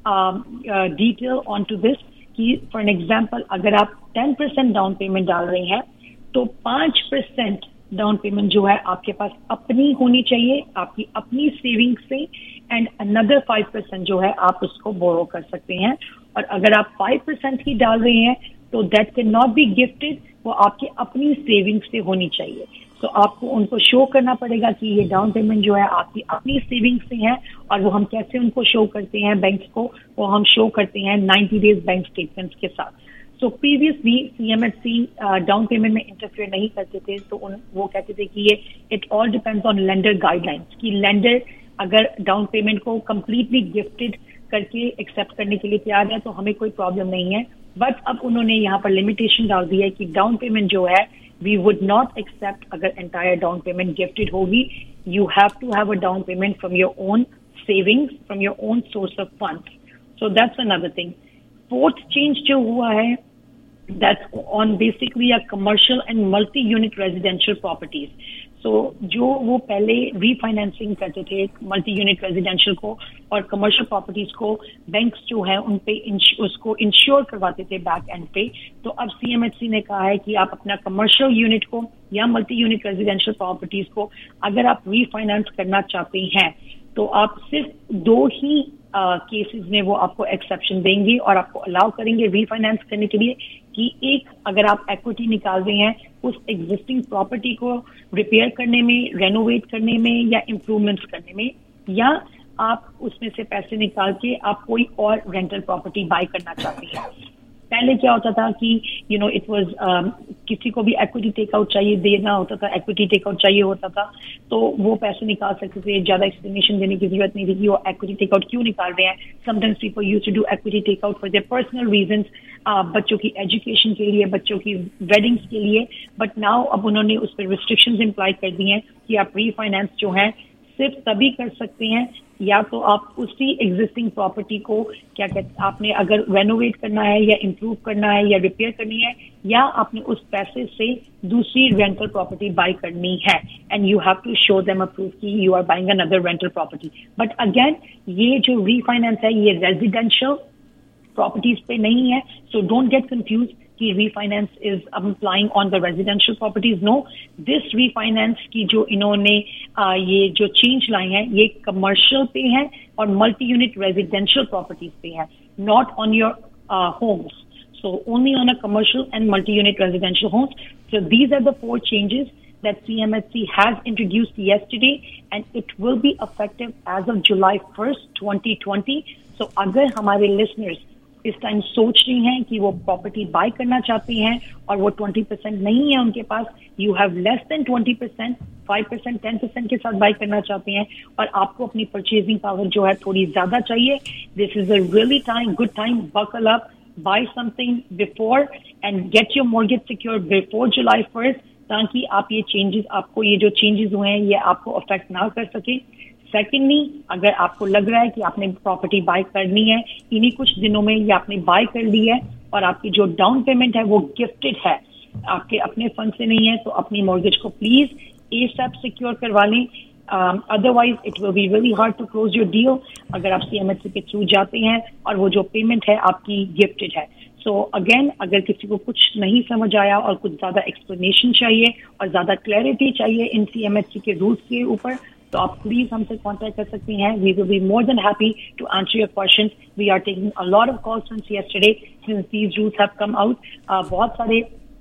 detail on to this कि फॉर एन एग्जाम्पल अगर आप टेन परसेंट डाउन पेमेंट डाल रहे हैं तो पांच परसेंट डाउन पेमेंट जो है आपके पास अपनी होनी चाहिए, आपकी अपनी सेविंग से, एंड अनदर फाइव परसेंट जो है आप उसको बोरो कर सकते हैं. और अगर आप फाइव परसेंट ही डाल रहे हैं तो that can not be gifted, वो आपकी अपनी सेविंग से होनी चाहिए. तो आपको उनको शो करना पड़ेगा कि ये डाउन पेमेंट जो है आपकी अपनी सेविंग से है. और वो हम कैसे उनको शो करते हैं बैंक्स को, वो हम शो करते हैं नाइन्टी डेज बैंक स्टेटमेंट्स के साथ. So previously CMHC down payment में इंटरफेयर नहीं करते थे, तो उन वो कहते थे कि ये it all depends on lender guidelines कि लेंडर अगर डाउन पेमेंट को कंप्लीटली गिफ्टेड करके एक्सेप्ट करने के लिए तैयार है तो हमें कोई प्रॉब्लम नहीं है. बट अब उन्होंने यहाँ पर लिमिटेशन डाल दी है कि डाउन पेमेंट जो है वी वुड नॉट एक्सेप्ट अगर एंटायर डाउन पेमेंट गिफ्टेड होगी. You have to have a down payment from your own savings, from your own source of fund. So that's another thing. Fourth change जो हुआ है that's on basically a commercial and multi-unit residential properties. So जो वो पहले refinancing करते थे multi unit residential को और कमर्शियल प्रॉपर्टीज को, बैंक्स जो है उन पे उसको इंश्योर करवाते थे बैक एंड पे. तो अब सीएमएचसी ने कहा है कि आप अपना कमर्शियल यूनिट को या मल्टी यूनिट रेजिडेंशियल प्रॉपर्टीज को अगर आप रीफाइनेंस करना चाहते हैं तो आप सिर्फ दो ही केसेस uh, में वो आपको एक्सेप्शन देंगे और आपको अलाउ करेंगे रीफाइनेंस करने के लिए कि एक अगर आप इक्विटी निकाल रहे हैं उस एग्जिस्टिंग प्रॉपर्टी को रिपेयर करने में, रेनोवेट करने में या इम्प्रूवमेंट्स करने में, या आप उसमें से पैसे निकाल के आप कोई और रेंटल प्रॉपर्टी बाय करना चाहते हैं. पहले क्या होता था कि यू नो इट वाज किसी को भी इक्विटी टेकआउट चाहिए देना होता था, इक्विटी टेकआउट चाहिए होता था तो वो पैसे निकाल सकते थे, ज्यादा एक्सप्लेनेशन देने की जरूरत नहीं थी कि वो इक्विटी टेकआउट क्यों निकाल रहे हैं. Sometimes people used to do equity takeout for their personal reasons, बच्चों की एजुकेशन के लिए, बच्चों की वेडिंग्स के लिए. बट नाउ अब उन्होंने उस पर रिस्ट्रिक्शंस इम्प्लाई कर दी हैं कि आप रीफाइनेंस जो है सिर्फ तभी कर सकते हैं या तो आप उसी एग्जिस्टिंग प्रॉपर्टी को क्या कहते आपने अगर रेनोवेट करना है या इम्प्रूव करना है या रिपेयर करनी है, या आपने उस पैसे से दूसरी रेंटल प्रॉपर्टी बाय करनी है, and you have to show them a proof कि you are buying another rental property. But again ये जो रीफाइनेंस है ये रेजिडेंशियल प्रॉपर्टीज पे नहीं है, सो डोंट गेट कंफ्यूज कि refinance is applying on the residential properties. No, this refinance की जो इन्होंने uh, ये जो change लाई है ये commercial पे है और multi-unit residential properties पे है, not on your uh, homes. So only on a commercial and multi-unit residential homes. So these are the four changes that C M H C has introduced yesterday, and it will be effective as of July first, twenty twenty. So अगर हमारे listeners इस time सोच रही हैं कि वो property bye करना चाहती हैं और वो ट्वेंटी परसेंट नहीं है उनके पास, you have less than twenty percent, five percent, ten percent के साथ बाय करना चाहते हैं और आपको अपनी परचेजिंग पावर जो है थोड़ी ज्यादा चाहिए, this is a really time, good time, buckle up, buy something before and get your mortgage secure before July first, ताकि आप ये चेंजेस आपको ये जो चेंजेस हुए हैं ये आपको अफेक्ट ना कर सके. सेकेंडली, अगर आपको लग रहा है कि आपने प्रॉपर्टी बाय करनी है इन्हीं कुछ दिनों में या आपने बाय कर ली है और आपकी जो डाउन पेमेंट है वो गिफ्टेड है, आपके अपने फंड से नहीं है, तो अपनी मॉर्गेज को प्लीज एसएप सिक्योर करवा लें. Otherwise it will be really hard to close your deal अगर आप सीएमएचसी के थ्रू जाते हैं और वो जो पेमेंट है आपकी गिफ्टेड है. सो so, अगेन अगर किसी को कुछ नहीं समझ आया और कुछ ज्यादा एक्सप्लेनेशन चाहिए और ज्यादा क्लैरिटी चाहिए इन सीएमएचसी के रूल्स के ऊपर तो आप प्लीज हमसे कांटेक्ट कर सकती हैं. We will be more than happy to answer your questions. We are taking a lot of calls since yesterday since these rules have come out. बहुत सारे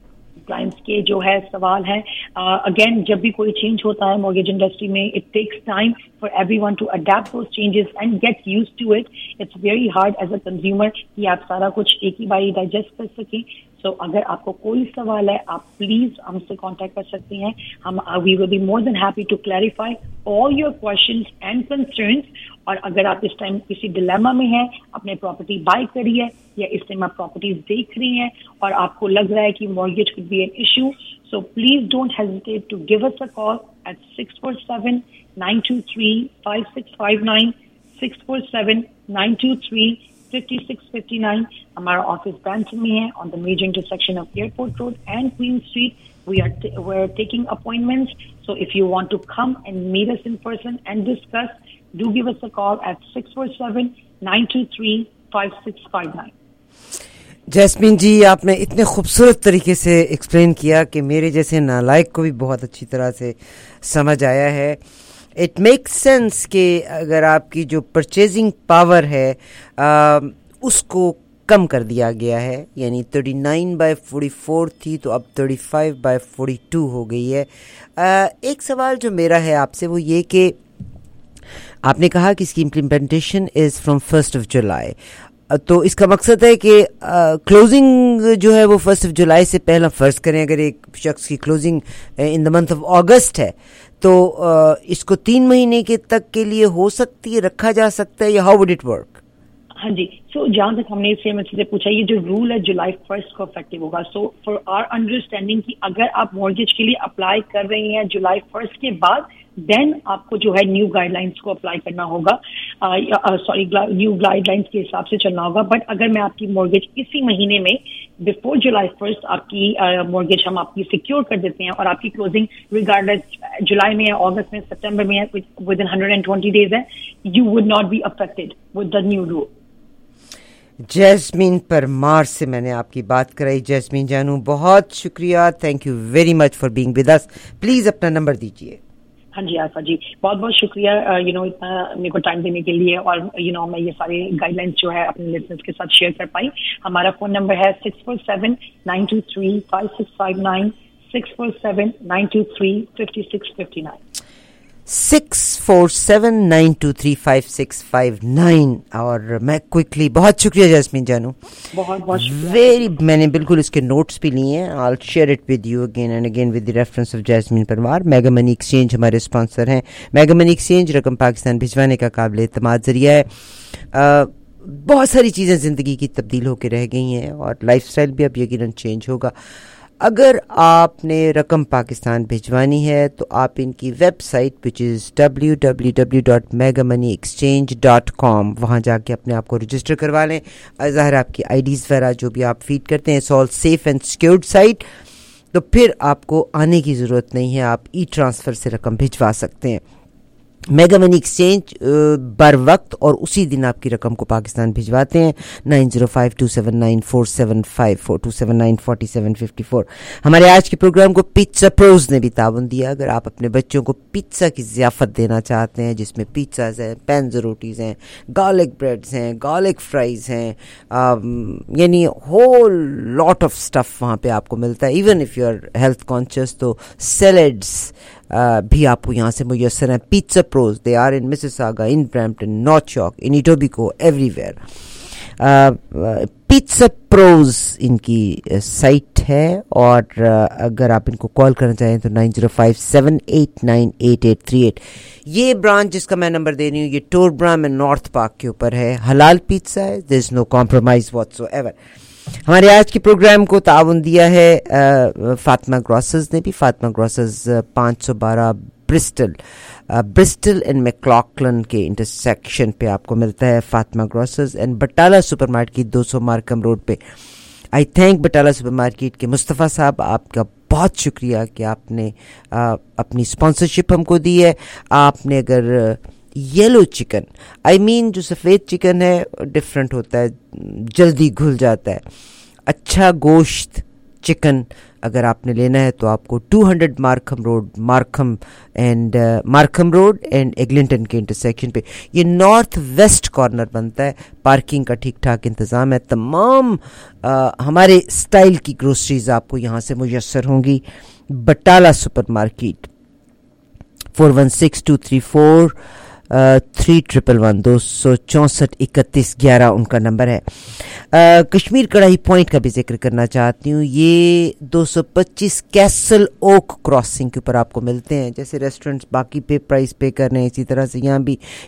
क्लाइंट्स के जो है सवाल हैं. अगेन uh, जब भी कोई चेंज होता है मॉर्गेज इंडस्ट्री में, it takes time for everyone to adapt those changes and get used to it. It's very hard as a consumer कि आप सारा कुछ एक ही बारी डाइजेस्ट कर सकें. सो so, अगर आपको कोई सवाल है आप प्लीज हमसे कांटेक्ट कर सकते हैं. हम we will be more than happy to clarify all your questions and concerns. और अगर आप इस टाइम किसी डिलेमा में हैं, अपने प्रॉपर्टी बाय करी है या इस टाइम आप प्रॉपर्टीज देख रही हैं और आपको लग रहा है कि mortgage could be an issue, so please don't hesitate to give us a call at six four seven nine two three five six five nine, six four seven nine two three fifty six fifty nine. हमारा office branch में है on the major intersection of Airport Road and Queen Street. We are t- we're taking appointments, so if you want to come and meet us in person and discuss, do give us a call at six four seven nine two three five six five nine. Jasmine ji, आपने इतने खूबसूरत तरीके से explain किया कि मेरे जैसे नालायक को भी बहुत अच्छी तरह से समझ आया है. इट मेक्स सेंस कि अगर आपकी जो परचेजिंग पावर है आ, उसको कम कर दिया गया है, यानी thirty nine by forty four थी तो अब thirty five by forty two हो गई है. आ, एक सवाल जो मेरा है आपसे वो ये कि आपने कहा कि इसकी implementation is from first of July, तो इसका मकसद है कि क्लोजिंग जो है वो फर्स्ट ऑफ जुलाई से पहला फ़र्ज़ करें अगर एक शख्स की closing in the month of August है तो आ, इसको तीन महीने के तक के लिए हो सकती है, रखा जा सकता है, या हाउ वुड इट वर्क? हाँ जी, सो so, जहाँ तक हमने इससे मुझसे पूछा, ये जो रूल है जुलाई फर्स्ट को इफेक्टिव होगा. सो फॉर आवर अंडरस्टैंडिंग कि अगर आप मॉर्गेज के लिए अप्लाई कर रही हैं जुलाई फर्स्ट के बाद, देन आपको जो है न्यू गाइडलाइंस को अप्लाई करना होगा, सॉरी न्यू गाइडलाइंस के हिसाब से चलना होगा. बट अगर मैं आपकी मॉर्गेज इसी महीने में बिफोर जुलाई फर्स्ट आपकी मॉर्गेज हम आपकी सिक्योर कर देते हैं और आपकी क्लोजिंग रिगार्डलेस जुलाई में है, अगस्त में, सितंबर में है, within hundred and twenty days है, you would not be affected with the new rule. Jasmine Parmar से मैंने आपकी बात कराई. जैस्मीन जानू, बहुत शुक्रिया, thank you very much for being with us. Please अपना नंबर दीजिए. हाँ जी आरफा जी, बहुत बहुत शुक्रिया यू नो इतना मेरे को टाइम देने के लिए, और यू you नो know, मैं ये सारे गाइडलाइंस जो है अपने लिसनर्स के साथ शेयर कर पाई. हमारा फोन नंबर है six four seven nine two three five six five nine, six four seven nine two three fifty six fifty nine, six four seven nine two three five six five nine. और मैं quickly, बहुत शुक्रिया jasmine जानू, बहुत बहुत very, मैंने बिल्कुल इसके नोट्स भी लिए हैं. I will share it with you again and again with the reference of Jasmine Parmar. Mega money Exchange हमारे स्पॉन्सर हैं. मेगा मनी एक्सचेंज रकम पाकिस्तान भिजवाने का काबिल एतमाद जरिया है. आ, बहुत सारी चीज़ें ज़िंदगी की तब्दील होकर रह गई हैं और लाइफ स्टाइल भी अब यकीनन चेंज होगा. अगर आपने रकम पाकिस्तान भिजवानी है तो आप इनकी website which is W W W dot mega money exchange dot com, वहाँ जाके अपने आप को रजिस्टर करवा लें. ज़ाहिर आपकी आईडीज़ वगैरह जो भी आप फीड करते हैं, it's all safe and secured site, तो फिर आपको आने की ज़रूरत नहीं है, आप ई ट्रांसफ़र से रकम भिजवा सकते हैं. मेगा मनी एक्सचेंज बर वक्त और उसी दिन आपकी रकम को पाकिस्तान भिजवाते हैं. Nine zero five two seven nine four seven five four, two seven nine forty seven fifty four. हमारे आज के प्रोग्राम को पिज्जा प्रोज ने भी ताउन दिया. अगर आप अपने बच्चों को पिज्ज़ा की ज़ियाफ़त देना चाहते हैं जिसमें पिज्ज़ाज हैं, पैंज़ रोटीज़ हैं, गार्लिक ब्रेड्स हैं, गार्लिक फ्राइज़ हैं, यानी होल लॉट ऑफ स्टफ़ वहाँ पे आपको मिलता है. Even if you are health conscious तो सैलड्स Uh, भी आपको यहाँ से मुयसर हैं. Pizza pros, they are in Mississauga, in Brampton, North York, in Etobicoke, everywhere. Pizza pros इनकी साइट है और uh, अगर आप इनको कॉल करना चाहें तो nine zero five seven eight nine eight eight three eight. ये ब्रांच जिसका मैं नंबर दे रही हूँ ये टोरब्रा में नॉर्थ पार्क के ऊपर है. हलाल पिज्जा है, there is no compromise whatsoever. हमारे आज के प्रोग्राम को ताउन दिया है आ, फातिमा ग्रॉसर्स ने भी. फातिमा ग्रॉसर्स पाँच सौ बारह ब्रिस्टल ब्रिस्टल एंड मैक्लॉकलन के इंटरसेक्शन पे आपको मिलता है Fatima grocers. And Batala supermarket दो सौ मार्कम रोड पे. आई थैंक बटाला सुपरमार्केट के मुस्तफ़ा साहब, आपका बहुत शुक्रिया कि आपने आ, अपनी स्पॉन्सरशिप हमको दी है. आपने अगर येलो चिकन, आई मीन जो सफ़ेद चिकन है डिफरेंट होता है, जल्दी घुल जाता है. अच्छा गोश्त चिकन اگر آپ نے لینا ہے تو آپ کو two hundred Markham road Markham and Markham road and Eglinton کے انٹرسیکشن پہ یہ نارتھ ویسٹ کارنر بنتا ہے. پارکنگ کا ٹھیک ٹھاک انتظام ہے. تمام آ, ہمارے اسٹائل کی گروسریز آپ کو یہاں سے میسر ہوں گی. Batala supermarket four one six two three four three triple one دو سو چونسٹھ اکتیس گیارہ ان کا نمبر ہے. کشمیر کڑاہی پوائنٹ کا بھی ذکر کرنا چاہتی ہوں. یہ دو سو پچیس کیسل اوک کراسنگ کے اوپر آپ کو ملتے ہیں. جیسے ریسٹورینٹس باقی پہ پرائز پے کر رہے ہیں اسی طرح سے یہاں بھی